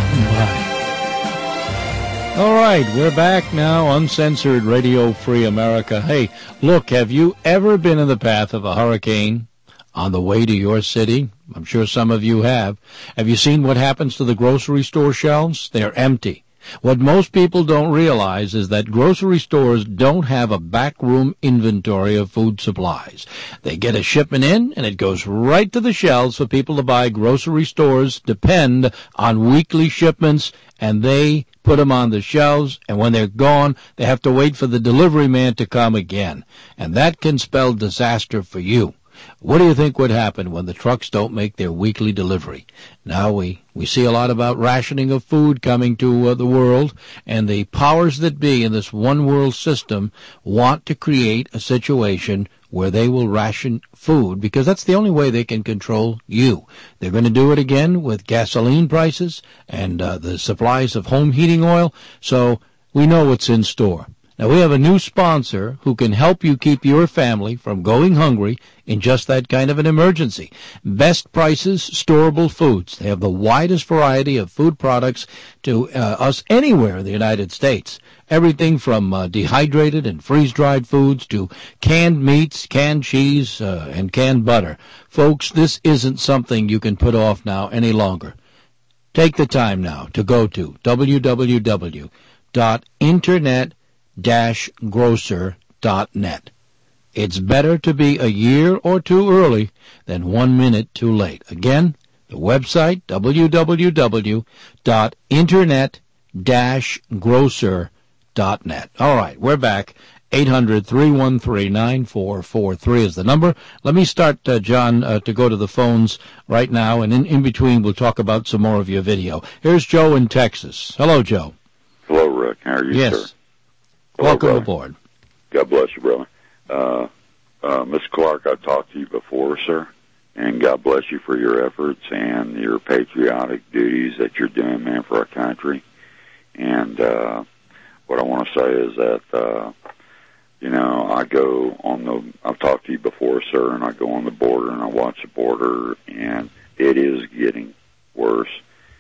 Speaker 6: All right, we're back now, Uncensored Radio Free America. Hey, look, have you ever been in the path of a hurricane on the way to your city? I'm sure some of you have. Have you seen what happens to the grocery store shelves? They're empty. What most people don't realize is that grocery stores don't have a backroom inventory of food supplies. They get a shipment in, and it goes right to the shelves for people to buy. Grocery stores depend on weekly shipments, and they put them on the shelves, and when they're gone, they have to wait for the delivery man to come again. And that can spell disaster for you. What do you think would happen when the trucks don't make their weekly delivery? Now we, we see a lot about rationing of food coming to uh, the world, and the powers that be in this one world system want to create a situation where they will ration food, because that's the only way they can control you. They're going to do it again with gasoline prices and uh, the supplies of home heating oil, so we know what's in store. Now, we have a new sponsor who can help you keep your family from going hungry in just that kind of an emergency. Best Prices Storable Foods. They have the widest variety of food products to uh, us anywhere in the United States. Everything from uh, dehydrated and freeze-dried foods to canned meats, canned cheese, uh, and canned butter. Folks, this isn't something you can put off now any longer. Take the time now to go to w w w dot internet dash grocer dot net. It's better to be a year or two early than one minute too late. Again, the website, w w w dot internet dash grocer dot net. All right, we're back. eight hundred, three one three, nine four four three is the number. Let me start, uh, John, uh, to go to the phones right now, and in, in between we'll talk about some more of your video. Here's Joe in Texas. Hello, Joe.
Speaker 1: Hello, Rick. How are you,
Speaker 6: yes.
Speaker 1: sir?
Speaker 6: Yes.
Speaker 1: Welcome
Speaker 6: brother. aboard.
Speaker 1: God bless you, brother. Uh, uh, Miss Clark, I've talked to you before, sir, and God bless you for your efforts and your patriotic duties that you're doing, man, for our country. And uh, what I want to say is that, uh, you know, I go on the, I've talked to you before, sir, and I go on the border and I watch the border, and it is getting worse.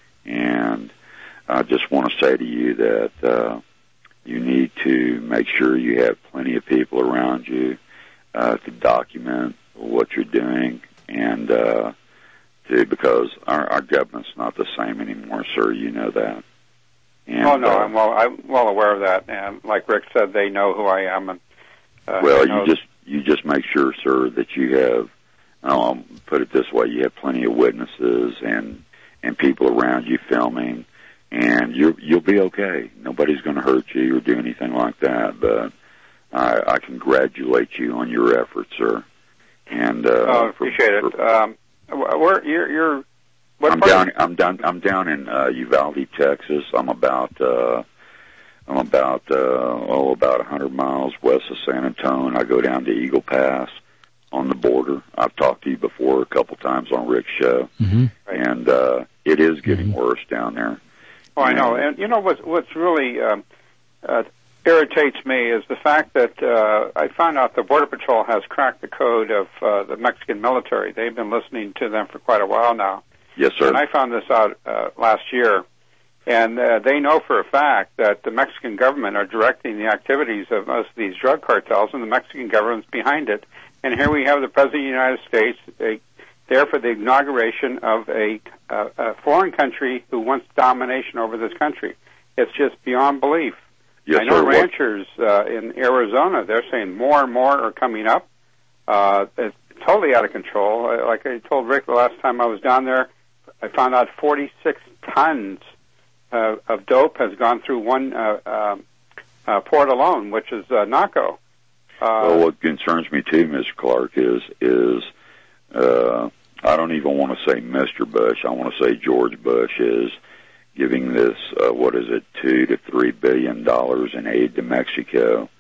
Speaker 1: And I just want to say to you that uh, you need to make sure you have plenty of people around you uh, to document what you're doing, and uh, to, because our, our government's not the same anymore, sir. You know that. And,
Speaker 11: oh no,
Speaker 1: uh,
Speaker 11: I'm well. I'm well aware of that, and like Rick said, they know who I am. And uh,
Speaker 1: well,
Speaker 11: know
Speaker 1: you just you just make sure, sir, that you have. I'll put it this way: you have plenty of witnesses and and people around you filming. And you're, you'll be okay. Nobody's going to hurt you or do anything like that. But I, I congratulate you on your efforts, sir. And uh,
Speaker 11: oh, appreciate
Speaker 1: for,
Speaker 11: it. Um, where you're, you're what
Speaker 1: I'm down. I'm down. I'm down in uh, Uvalde, Texas. I'm about. Uh, I'm about. Uh, oh, about a hundred miles west of San Antonio. I go down to Eagle Pass on the border. I've talked to you before a couple times on Rick's show,
Speaker 6: mm-hmm.
Speaker 1: and uh, it is getting
Speaker 6: mm-hmm.
Speaker 1: worse down there.
Speaker 11: Oh, I know. And you know what's, what's really um, uh, irritates me is the fact that uh, I found out the Border Patrol has cracked the code of uh, the Mexican military. They've been listening to them for quite a while now.
Speaker 1: Yes, sir.
Speaker 11: And I found this out uh, last year. And uh, they know for a fact that the Mexican government are directing the activities of most of these drug cartels, and the Mexican government's behind it. And here we have the President of the United States a, there for the inauguration of a, uh, a foreign country who wants domination over this country. It's just beyond belief.
Speaker 1: Yes,
Speaker 11: I know
Speaker 1: sir.
Speaker 11: ranchers uh, in Arizona, they're saying more and more are coming up. Uh, it's totally out of control. Like I told Rick the last time I was down there, I found out forty-six tons uh, of dope has gone through one uh, uh, uh, port alone, which is uh, Naco. Uh,
Speaker 1: well, what concerns me too, Mister Clark, is is uh, I don't even want to say Mister Bush. I want to say George Bush is giving this uh, what is it, two to three billion dollars in aid to Mexico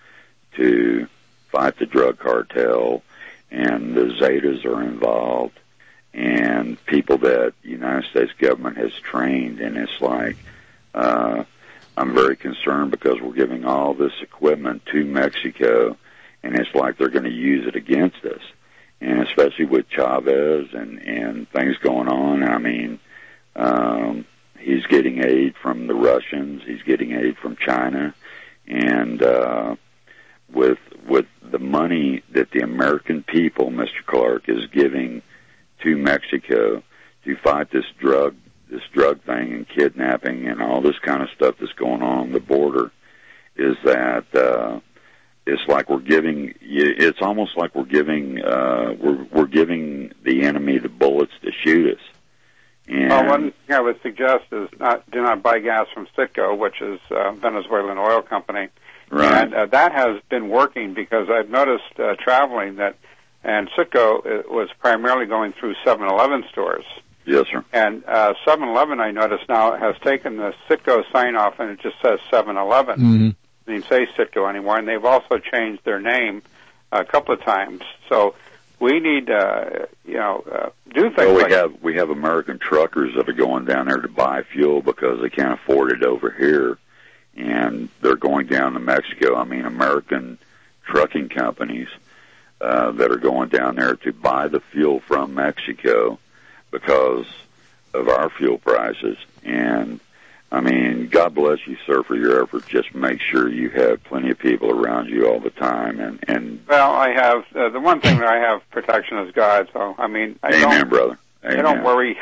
Speaker 1: to fight the drug cartel, and the Zetas are involved, and people that the United States government has trained, and it's like uh, I'm very concerned because we're giving all this equipment to Mexico, and it's like they're going to use it against us, and especially with Chavez and, and things going on. I mean, um, he's getting aid from the Russians, he's getting aid from China, and uh, with with the money that the American people, Mister Clark, is giving to Mexico to fight this drug this drug thing and kidnapping and all this kind of stuff that's going on on the border, is that uh, it's like we're giving. It's almost like we're giving uh, we're we're giving the enemy the bullets to shoot us. And
Speaker 11: well, one thing I would suggest is not do not buy gas from Citgo, which is a Venezuelan oil company.
Speaker 1: Right.
Speaker 11: And uh, that has been working because I've noticed uh, traveling that, and Citgo uh, was primarily going through seven eleven stores.
Speaker 1: Yes, sir.
Speaker 11: And uh, seven eleven, I notice now, has taken the Citgo sign off, and it just says seven eleven.
Speaker 6: Mm-hmm.
Speaker 11: They don't say Citgo anymore, and they've also changed their name a couple of times. So we need, uh, you know, uh, do things
Speaker 1: well, we
Speaker 11: like
Speaker 1: have we have American truckers that are going down there to buy fuel because they can't afford it over here. and they're going down to Mexico. I mean, American trucking companies uh, that are going down there to buy the fuel from Mexico because of our fuel prices. And, I mean, God bless you, sir, for your effort. Just make sure you have plenty of people around you all the time. And, and
Speaker 11: well, I have, uh, the one thing that I have protection is God. So, I mean, I
Speaker 1: Amen,
Speaker 11: don't,
Speaker 1: brother. Amen.
Speaker 11: I don't worry.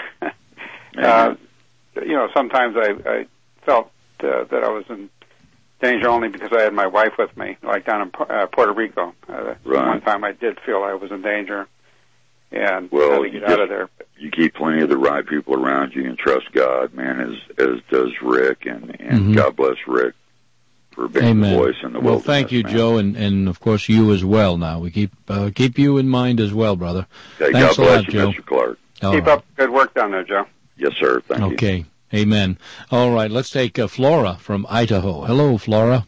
Speaker 11: uh, you know, sometimes I, I felt uh, that I was in danger only because I had my wife with me, like down in uh, Puerto Rico. Uh,
Speaker 1: right.
Speaker 11: One time I did feel I was in danger, and
Speaker 1: well,
Speaker 11: had to get
Speaker 1: you
Speaker 11: out
Speaker 1: just,
Speaker 11: of there.
Speaker 1: You keep plenty of the right people around you and trust God, man, as as does Rick, and, and
Speaker 6: Mm-hmm.
Speaker 1: God bless Rick for being
Speaker 6: Amen.
Speaker 1: the voice in the
Speaker 6: well,
Speaker 1: wilderness.
Speaker 6: thank you,
Speaker 1: man.
Speaker 6: Joe, and, and of course you as well. Now we keep uh, keep you in mind as well, brother.
Speaker 1: Okay,
Speaker 6: Thanks
Speaker 1: God
Speaker 6: a
Speaker 1: bless
Speaker 6: lot,
Speaker 1: you,
Speaker 6: Joe.
Speaker 1: Mister Clark.
Speaker 6: All
Speaker 11: Keep
Speaker 6: right.
Speaker 11: up good work down there, Joe.
Speaker 1: Yes, sir. Thank you.
Speaker 6: Okay. Amen. All right. Let's take uh, Flora from Idaho. Hello, Flora.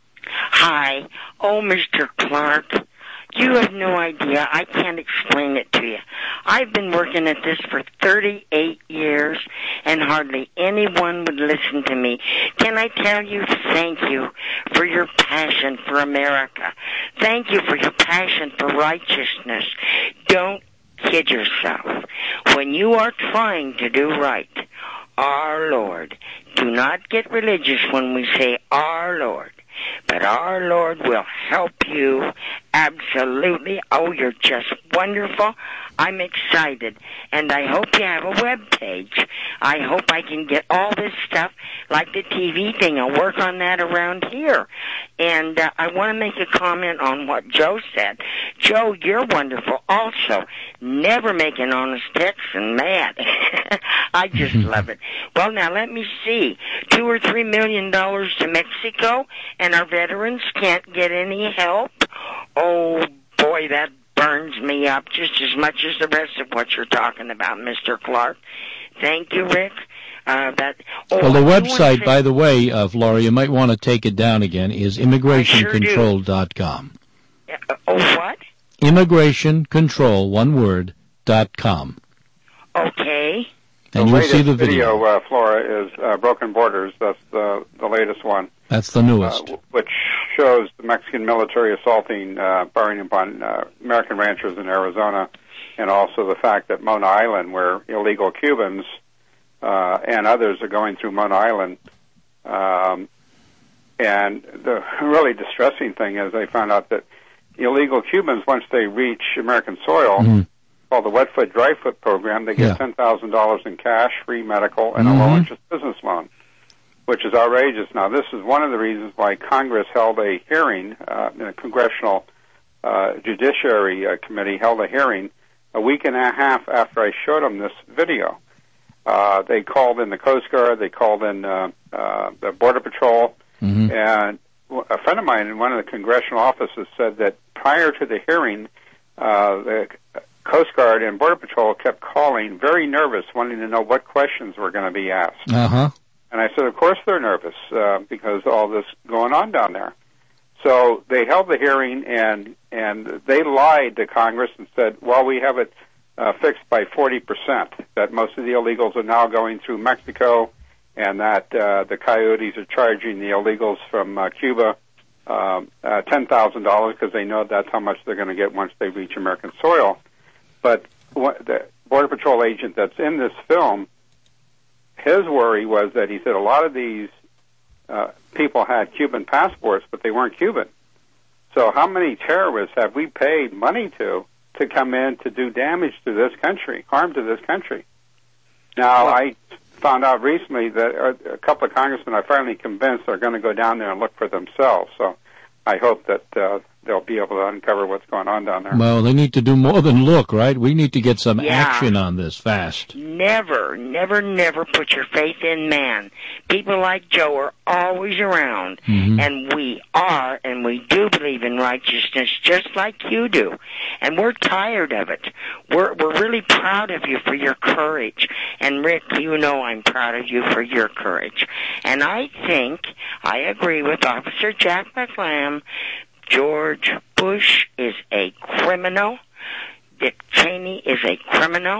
Speaker 3: Hi. Oh, Mister Clark, you have no idea. I can't explain it to you. I've been working at this for thirty-eight years, and hardly anyone would listen to me. Can I tell you thank you for your passion for America? Thank you for your passion for righteousness. Don't kid yourself. When you are trying to do right, our Lord, do not get religious when we say our Lord, but our Lord will help you absolutely. Oh, you're just wonderful. I'm excited, and I hope you have a web page. I hope I can get all this stuff, like the T V thing. I'll work on that around here. And uh, I want to make a comment on what Joe said. Joe, you're wonderful also. Never make an honest Texan mad. I just love it. Well, now let me see. Two or three million dollars to Mexico, and our veterans can't get any help? Oh, boy, that burns me up just as much as the rest of what you're talking about, Mister Clark. Thank you, Rick. Uh, that, oh,
Speaker 6: well, the
Speaker 3: I do
Speaker 6: website,
Speaker 3: wanna say-
Speaker 6: by the way, uh, Flora, you might want to take it down again, is immigration control dot com.
Speaker 3: Uh, oh, what?
Speaker 6: immigration control, one word, dot com.
Speaker 3: Okay.
Speaker 6: And
Speaker 11: the
Speaker 6: you'll
Speaker 11: latest
Speaker 6: see the video.
Speaker 11: video, uh, Flora, is uh, Broken Borders. That's the the latest one.
Speaker 6: That's the newest.
Speaker 11: Uh, which shows the Mexican military assaulting, uh, firing upon uh, American ranchers in Arizona, and also the fact that Mona Island, where illegal Cubans uh, and others are going through Mona Island. Um, and the really distressing thing is they found out that illegal Cubans, once they reach American soil,
Speaker 6: Mm-hmm.
Speaker 11: called the Wet Foot, Dry Foot program, they get
Speaker 6: Yeah.
Speaker 11: ten thousand dollars in cash, free medical, and
Speaker 6: Mhm.
Speaker 11: a low-interest business loan, which is outrageous. Now, this is one of the reasons why Congress held a hearing, uh, the Congressional uh, Judiciary uh, Committee held a hearing a week and a half after I showed them this video. Uh, they called in the Coast Guard, they called in uh, uh, the Border Patrol,
Speaker 6: Mm-hmm.
Speaker 11: and a friend of mine in one of the congressional offices said that prior to the hearing, uh, the Coast Guard and Border Patrol kept calling, very nervous, wanting to know what questions were going to be asked.
Speaker 6: Uh-huh.
Speaker 11: And I said, of course they're nervous, uh, because all this going on down there. So they held the hearing, and and they lied to Congress and said, well, we have it uh, fixed by forty percent, that most of the illegals are now going through Mexico, and that uh, the coyotes are charging the illegals from uh, Cuba um, uh, ten thousand dollars because they know that's how much they're going to get once they reach American soil. But what, the Border Patrol agent that's in this film, his worry was that he said a lot of these uh, people had Cuban passports, but they weren't Cuban. So how many terrorists have we paid money to to come in to do damage to this country, harm to this country? Now, I found out recently that a couple of congressmen I finally convinced are going to go down there and look for themselves. So I hope that uh, they'll be able to uncover what's going on down there.
Speaker 6: Well, they need to do more than look, right? We need to get some
Speaker 3: Yeah.
Speaker 6: action on this fast.
Speaker 3: Never, never, never put your faith in man. People like Joe are always around,
Speaker 6: Mhm.
Speaker 3: and we are, and we do believe in righteousness just like you do. And we're tired of it. We're, we're really proud of you for your courage. And Rick, you know I'm proud of you for your courage. And I think, I agree with Officer Jack McLam, George Bush is a criminal. Dick Cheney is a criminal.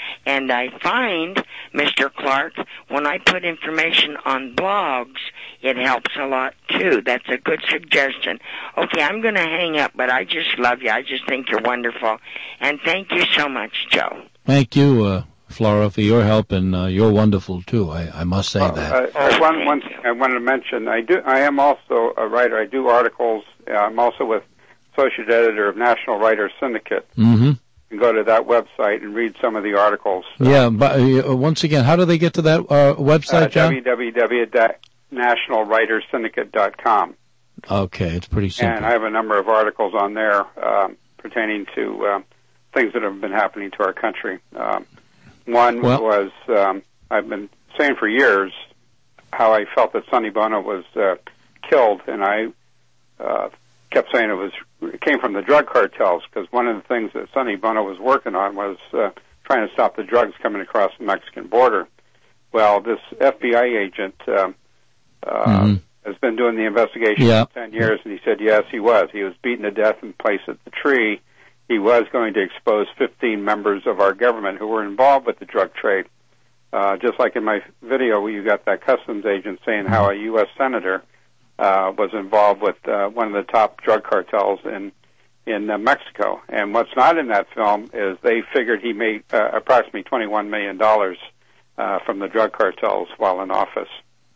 Speaker 3: And I find, Mister Clark, when I put information on blogs, it helps a lot, too. That's a good suggestion. Okay, I'm going to hang up, but I just love you. I just think you're wonderful. And thank you so much, Joe.
Speaker 6: Thank you, uh, Flora, for your help, and uh, you're wonderful, too. I, I must say
Speaker 11: uh,
Speaker 6: that.
Speaker 11: Uh, one, one thing I wanted to mention, I do. I am also a writer. I do articles. Uh, I'm also with associate editor of National Writers Syndicate.
Speaker 6: Mm-hmm.
Speaker 11: You can go to that website and read some of the articles.
Speaker 6: Yeah, but uh, once again, how do they get to that uh, website,
Speaker 11: uh,
Speaker 6: John?
Speaker 11: w w w dot national writers syndicate dot com.
Speaker 6: Okay, it's pretty simple.
Speaker 11: And I have a number of articles on there um, pertaining to um, things that have been happening to our country. Um, one
Speaker 6: well,
Speaker 11: was, um, I've been saying for years how I felt that Sonny Bono was uh, killed, and I uh, kept saying it was it came from the drug cartels, because one of the things that Sonny Bono was working on was uh, trying to stop the drugs coming across the Mexican border. Well, this F B I agent uh, uh, mm-hmm. has been doing the investigation
Speaker 6: yeah.
Speaker 11: for ten years, and he said, yes, he was. He was beaten to death and placed at the tree. He was going to expose fifteen members of our government who were involved with the drug trade. Uh, just like in my video where you got that customs agent saying how a U S senator uh, was involved with uh, one of the top drug cartels in in uh, Mexico. And what's not in that film is they figured he made uh, approximately twenty-one million dollars uh, from the drug cartels while in office.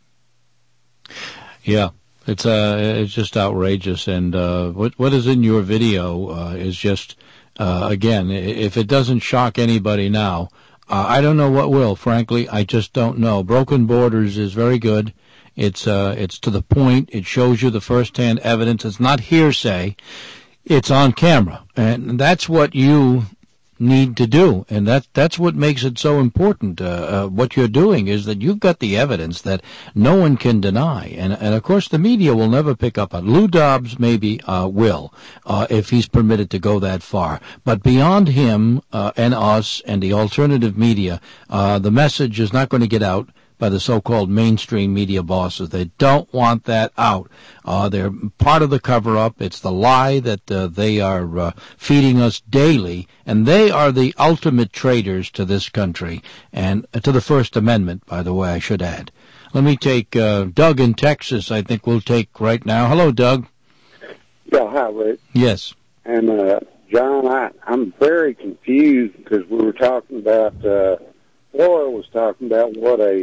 Speaker 6: Yeah, it's uh, it's just outrageous. And uh, what what is in your video uh, is just, uh, again, if it doesn't shock anybody now, Uh, I don't know what will, frankly. I just don't know. Broken Borders is very good. It's uh, it's to the point. It shows you the first-hand evidence. It's not hearsay. It's on camera. And that's what you need to do. And that, that's what makes it so important. Uh, uh, what you're doing is that you've got the evidence that no one can deny. And, and of course, the media will never pick up on. Lou Dobbs maybe uh, will, uh, if he's permitted to go that far. But beyond him uh, and us and the alternative media, uh, the message is not going to get out by the so-called mainstream media bosses. They don't want that out. Uh, they're part of the cover-up. It's the lie that uh, they are uh, feeding us daily, and they are the ultimate traitors to this country and uh, to the First Amendment, by the way, I should add. Let me take uh, Doug in Texas, I think we'll take right now. Hello, Doug.
Speaker 4: Yeah, hi, Rick.
Speaker 6: Yes.
Speaker 4: And, uh, John, I, I'm very confused because we were talking about, uh, Laura was talking about what a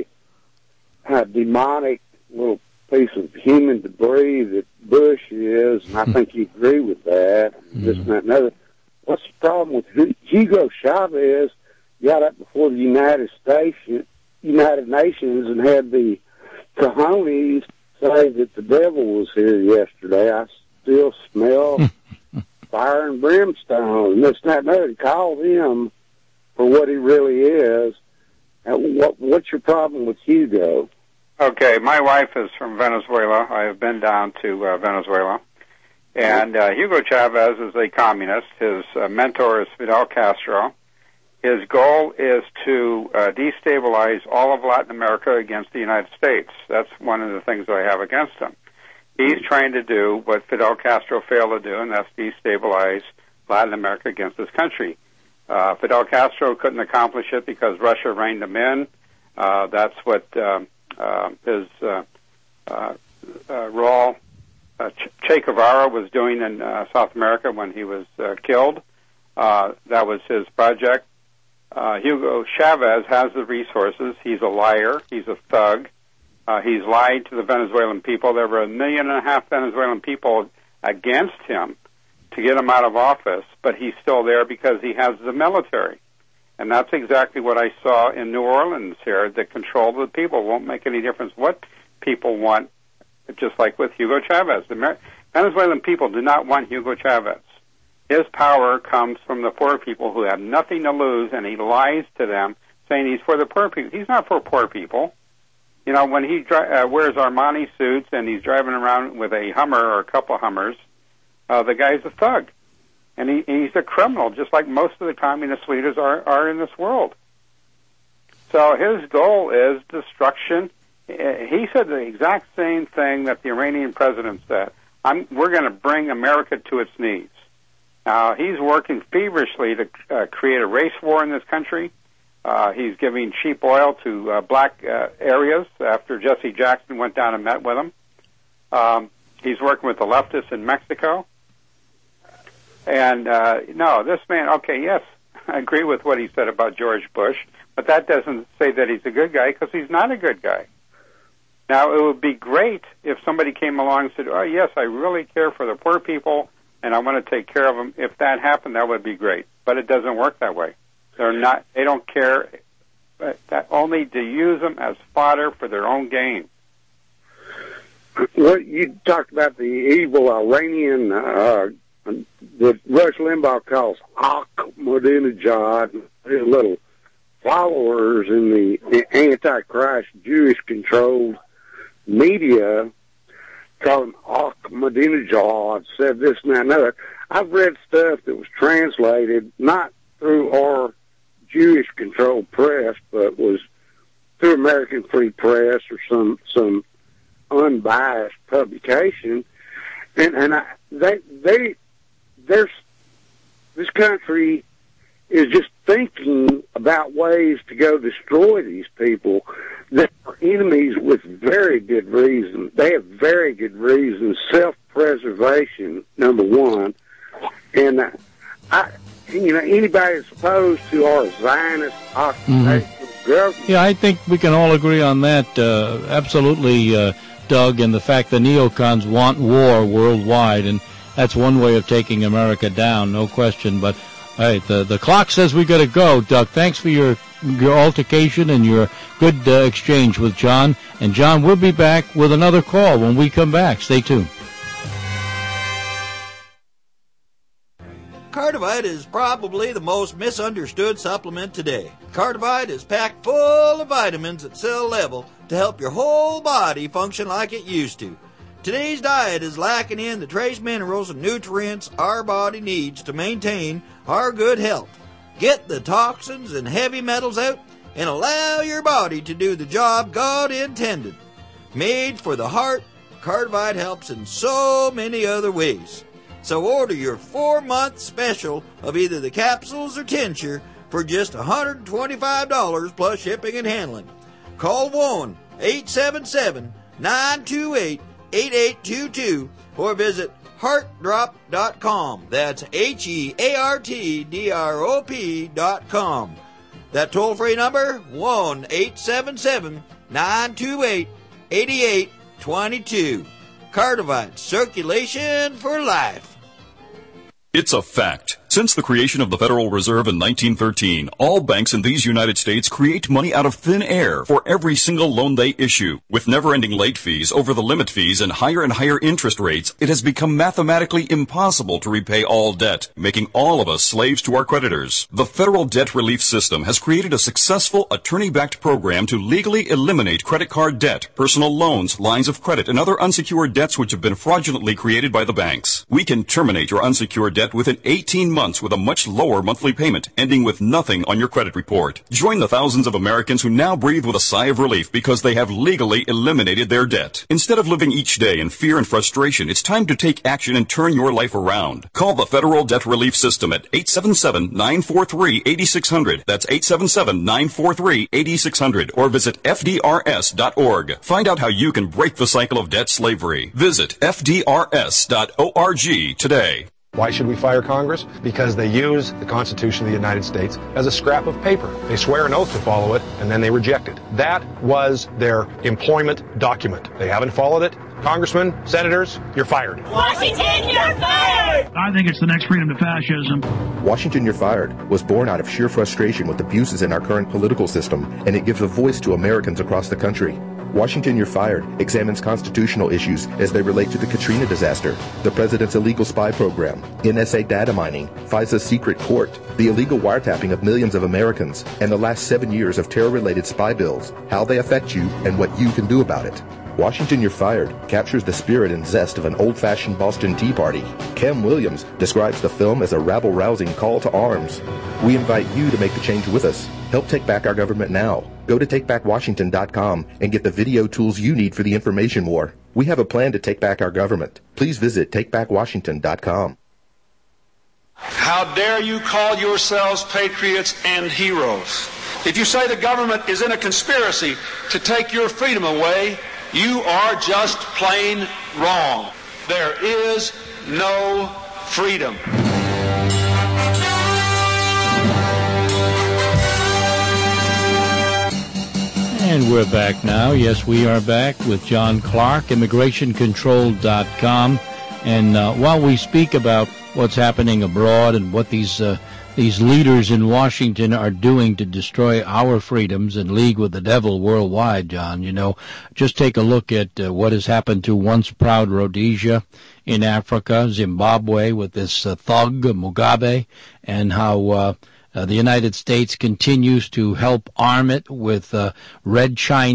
Speaker 4: a demonic little piece of human debris that Bush is, and I think you agree with that. Mm-hmm. This and that and other. What's the problem with Hugo Chavez? Got up before the United States, United Nations, and had the cojones say that the devil was here yesterday. I still smell fire and brimstone. And this and that and other. Called him for what he really is. And what, what's your problem with Hugo?
Speaker 11: Okay, my wife is from Venezuela. I have been down to uh, Venezuela. And uh, Hugo Chavez is a communist. His uh, mentor is Fidel Castro. His goal is to uh, destabilize all of Latin America against the United States. That's one of the things that I have against him. He's trying to do what Fidel Castro failed to do, and that's destabilize Latin America against this country. Uh, Fidel Castro couldn't accomplish it because Russia reined him in. Uh, that's what um, uh, his uh, uh, uh, Raul uh, Che Guevara was doing in uh, South America when he was uh, killed. Uh, that was his project. Uh, Hugo Chavez has the resources. He's a liar. He's a thug. Uh, he's lied to the Venezuelan people. There were a million and a half Venezuelan people against him to get him out of office, but he's still there because he has the military. And that's exactly what I saw in New Orleans here. The control of the people won't make any difference what people want, just like with Hugo Chavez. The Venezuelan people do not want Hugo Chavez. His power comes from the poor people who have nothing to lose, and he lies to them, saying he's for the poor people. He's not for poor people. You know, when he dri- uh, wears Armani suits and he's driving around with a Hummer or a couple of Hummers, uh, the guy's a thug. And he, he's a criminal, just like most of the communist leaders are, are in this world. So his goal is destruction. He said the exact same thing that the Iranian president said. I'm, we're going to bring America to its knees. Now, he's working feverishly to uh, create a race war in this country. Uh, he's giving cheap oil to uh, black uh, areas after Jesse Jackson went down and met with him. Um, he's working with the leftists in Mexico. And, uh, no, this man, okay, yes, I agree with what he said about George Bush, but that doesn't say that he's a good guy, because he's not a good guy. Now, it would be great if somebody came along and said, oh, yes, I really care for the poor people, and I want to take care of them. If that happened, that would be great. But it doesn't work that way. They're not, they don't care, but that only to use them as fodder for their own gain.
Speaker 4: Well, you talked about the evil Iranian uh, that Rush Limbaugh calls Ahmadinejad, his little followers in the Antichrist Jewish-controlled media call him Ahmadinejad, said this and that and other. I've read stuff that was translated not through our Jewish-controlled press, but was through American Free Press or some some unbiased publication, and and I, they they there's this country is just thinking about ways to go destroy these people that are enemies with very good reason. They have very good reasons. Self-preservation, number one, and uh, I. You know, anybody that's opposed to our Zionist occupation
Speaker 6: mm-hmm.
Speaker 4: government.
Speaker 6: Yeah, I think we can all agree on that. Uh, absolutely, uh, Doug, and the fact the neocons want war worldwide, and that's one way of taking America down, no question. But hey, the the clock says we got to go. Doug, thanks for your your altercation and your good uh, exchange with John. And John, we'll be back with another call when we come back. Stay tuned.
Speaker 5: Cardivite is probably the most misunderstood supplement today. Cardivite is packed full of vitamins at cell level to help your whole body function like it used to. Today's diet is lacking in the trace minerals and nutrients our body needs to maintain our good health. Get the toxins and heavy metals out and allow your body to do the job God intended. Made for the heart, Cardivite helps in so many other ways. So order your four-month special of either the capsules or tincture for just one hundred twenty-five dollars plus shipping and handling. Call one eight seven seven, nine two eight, eight eight two two or visit heart drop dot com. That's H E A R T D R O P dot com. That toll-free number, one eight seven seven, nine two eight, eight eight two two. Cardivite, circulation for life.
Speaker 7: It's a fact. Since the creation of the Federal Reserve in nineteen thirteen, all banks in these United States create money out of thin air for every single loan they issue. With never-ending late fees, over-the-limit fees, and higher and higher interest rates, it has become mathematically impossible to repay all debt, making all of us slaves to our creditors. The Federal Debt Relief System has created a successful attorney-backed program to legally eliminate credit card debt, personal loans, lines of credit, and other unsecured debts which have been fraudulently created by the banks. We can terminate your unsecured debt within eighteen months with a much lower monthly payment, ending with nothing on your credit report. Join the thousands of Americans who now breathe with a sigh of relief because they have legally eliminated their debt. Instead of living each day in fear and frustration, it's time to take action and turn your life around. Call the Federal Debt Relief System at eight seven seven, nine four three, eight six zero zero. That's eight seven seven, nine four three, eight six zero zero. Or visit F D R S dot org. Find out how you can break the cycle of debt slavery. Visit F D R S dot org today.
Speaker 8: Why should we fire Congress? Because they use the Constitution of the United States as a scrap of paper. They swear an oath to follow it, and then they reject it. That was their employment document. They haven't followed it. Congressmen, senators, you're fired.
Speaker 23: Washington, you're fired!
Speaker 24: I think it's the next freedom to fascism.
Speaker 25: Washington, You're Fired was born out of sheer frustration with abuses in our current political system, and it gives a voice to Americans across the country. Washington, You're Fired examines constitutional issues as they relate to the Katrina disaster, the president's illegal spy program, N S A data mining, FISA's secret court, the illegal wiretapping of millions of Americans, and the last seven years of terror-related spy bills, how they affect you, and what you can do about it. Washington, You're Fired captures the spirit and zest of an old-fashioned Boston Tea Party. Kem Williams describes the film as a rabble-rousing call to arms. We invite you to make the change with us. Help take back our government now. Go to take back washington dot com and get the video tools you need for the information war. We have a plan to take back our government. Please visit take back washington dot com.
Speaker 26: How dare you call yourselves patriots and heroes?
Speaker 9: If you say the government is in a conspiracy to take your freedom away, you are just plain wrong. There is no freedom.
Speaker 6: And we're back now. Yes, we are back with John Clark, immigration control dot com. And uh, while we speak about what's happening abroad and what these uh, these leaders in Washington are doing to destroy our freedoms in league with the devil worldwide, John, you know, just take a look at uh, what has happened to once proud Rhodesia in Africa, Zimbabwe with this uh, thug, Mugabe, and how uh, Uh, the United States continues to help arm it with uh, red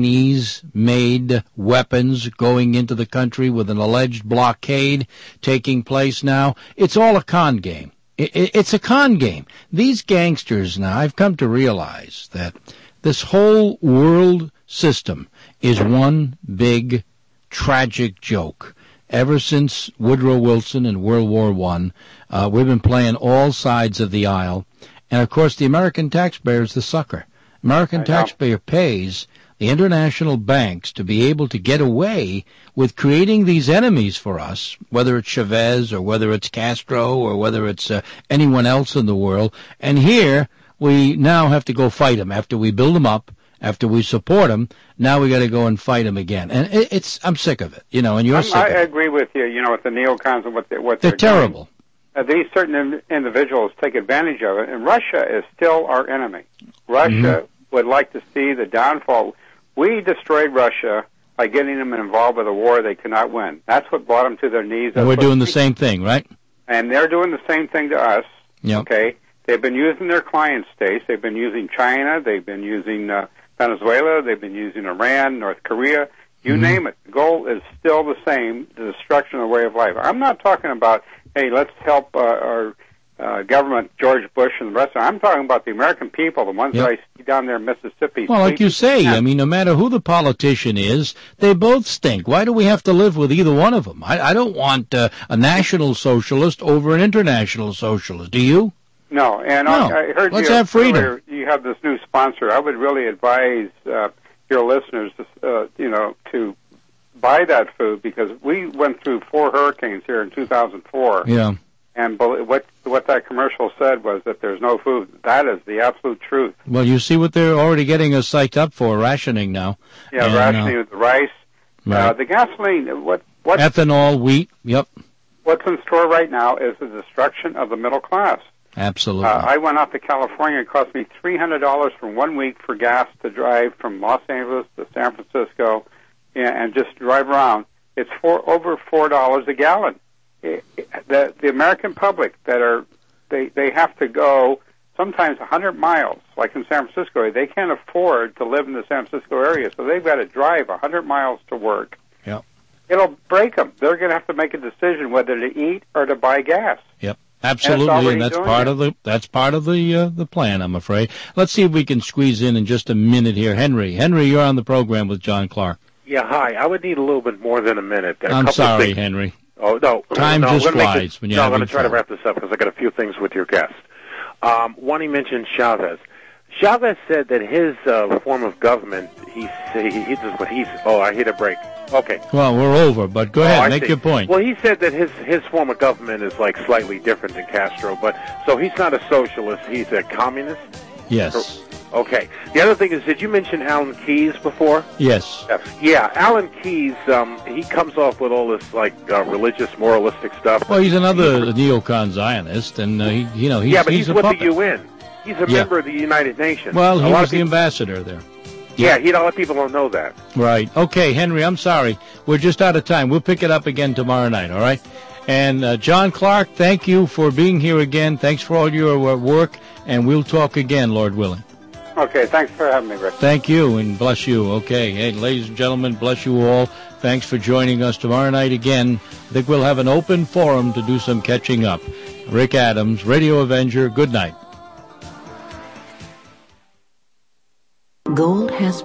Speaker 6: Chinese-made weapons going into the country with an alleged blockade taking place now. It's all a con game. It, it, it's a con game. These gangsters now, I've come to realize that this whole world system is one big tragic joke. Ever since Woodrow Wilson in World War One, uh, we've been playing all sides of the aisle. And, of course, the American taxpayer is the sucker. American taxpayer pays the international banks to be able to get away with creating these enemies for us, whether it's Chavez or whether it's Castro or whether it's uh, anyone else in the world. And here we now have to go fight them after we build them up, after we support them. Now we got to go and fight them again. And it, it's I'm sick of it, you know, and you're
Speaker 11: I'm,
Speaker 6: sick
Speaker 11: I
Speaker 6: of it.
Speaker 11: agree with you, you know, with the neocons and what, they, what
Speaker 6: they're,
Speaker 11: they're
Speaker 6: terrible.
Speaker 11: Doing. Uh, these certain in- individuals take advantage of it, and Russia is still our enemy. Russia mm-hmm. would like to see the downfall. We destroyed Russia by getting them involved with a war they could not win. That's what brought them to their knees.
Speaker 6: And we're doing the same thing, right?
Speaker 11: And they're doing the same thing to us.
Speaker 6: Yep.
Speaker 11: Okay? They've been using their client states. They've been using China. They've been using uh, Venezuela. They've been using Iran, North Korea. You mm-hmm. name it. The goal is still the same, the destruction of the way of life. I'm not talking about, hey, let's help uh, our uh, government, George Bush and the rest of them. I'm talking about the American people, the ones
Speaker 6: yep.
Speaker 11: that I see down there in Mississippi.
Speaker 6: Well, like you say, I mean, no matter who the politician is, they both stink. Why do we have to live with either one of them? I, I don't want uh, a national socialist over an international socialist. Do you?
Speaker 11: No, and
Speaker 6: no.
Speaker 11: I, I heard
Speaker 6: Let's
Speaker 11: you
Speaker 6: have freedom.
Speaker 11: earlier, you have this new sponsor. I would really advise uh, your listeners, uh, you know, to buy that food because we went through four hurricanes here in two thousand four.
Speaker 6: Yeah.
Speaker 11: And what what that commercial said was that there's no food. That is the absolute truth.
Speaker 6: Well, you see what they're already getting us psyched up for, rationing now.
Speaker 11: Yeah,
Speaker 6: and,
Speaker 11: rationing
Speaker 6: uh,
Speaker 11: with the rice.
Speaker 6: Right.
Speaker 11: Uh, the gasoline, what, what...
Speaker 6: Ethanol, wheat, yep.
Speaker 11: What's in store right now is the destruction of the middle class.
Speaker 6: Absolutely.
Speaker 11: Uh, I went out to California. It cost me three hundred dollars for one week for gas to drive from Los Angeles to San Francisco and just drive around. It's for over four dollars a gallon. It, the the American public that are they they have to go sometimes a hundred miles, like in San Francisco. They can't afford to live in the San Francisco area, so they've got to drive a hundred miles to work.
Speaker 6: Yep.
Speaker 11: It'll break them. They're going to have to make a decision whether to eat or to buy gas.
Speaker 6: Yep. Absolutely, and, and that's part
Speaker 11: it.
Speaker 6: of the that's part of the uh, the plan, I'm afraid. Let's see if we can squeeze in in just a minute here, Henry. Henry, you're on the program with John Clark.
Speaker 10: Yeah, hi. I would need a little bit more than a minute. A
Speaker 6: I'm
Speaker 10: couple
Speaker 6: sorry,
Speaker 10: of things.
Speaker 6: Henry.
Speaker 10: Oh no,
Speaker 6: time
Speaker 10: no,
Speaker 6: just
Speaker 10: I'm
Speaker 6: flies
Speaker 10: this,
Speaker 6: when you're
Speaker 10: No, I'm
Speaker 6: having
Speaker 10: going to try
Speaker 6: fun.
Speaker 10: to wrap this up because I got a few things with your guest. Um, one, he mentioned Chavez. Chavez said that his uh, form of government, he he, he just what he's. Oh, I hit a break. Okay.
Speaker 6: Well, we're over, but go
Speaker 10: Oh,
Speaker 6: ahead,
Speaker 10: I
Speaker 6: make
Speaker 10: see.
Speaker 6: your point.
Speaker 10: Well, he said that his his form of government is like slightly different than Castro, but so he's not a socialist. He's a communist.
Speaker 6: Yes.
Speaker 10: Okay. The other thing is, did you mention Alan Keyes before?
Speaker 6: Yes.
Speaker 10: Yeah, Alan Keyes. Um, he comes off with all this like uh, religious, moralistic stuff.
Speaker 6: Well, he's another neocon Zionist, and uh, he, you know, he's
Speaker 10: yeah, but he's,
Speaker 6: he's a
Speaker 10: with
Speaker 6: puppet.
Speaker 10: the U N. He's a
Speaker 6: Yeah.
Speaker 10: member of the United Nations.
Speaker 6: Well,
Speaker 10: A
Speaker 6: he
Speaker 10: lot
Speaker 6: was
Speaker 10: of
Speaker 6: the
Speaker 10: people-
Speaker 6: ambassador there.
Speaker 10: Yeah, he, a lot of people don't know that.
Speaker 6: Right. Okay, Henry, I'm sorry. We're just out of time. We'll pick it up again tomorrow night, all right? And uh, John Clark, thank you for being here again. Thanks for all your uh, work, and we'll talk again, Lord willing.
Speaker 11: Okay, thanks for having me, Rick.
Speaker 6: Thank you, and bless you. Okay, hey, ladies and gentlemen, bless you all. Thanks for joining us tomorrow night again. I think we'll have an open forum to do some catching up. Rick Adams, Radio Avenger, good night.
Speaker 12: Gold has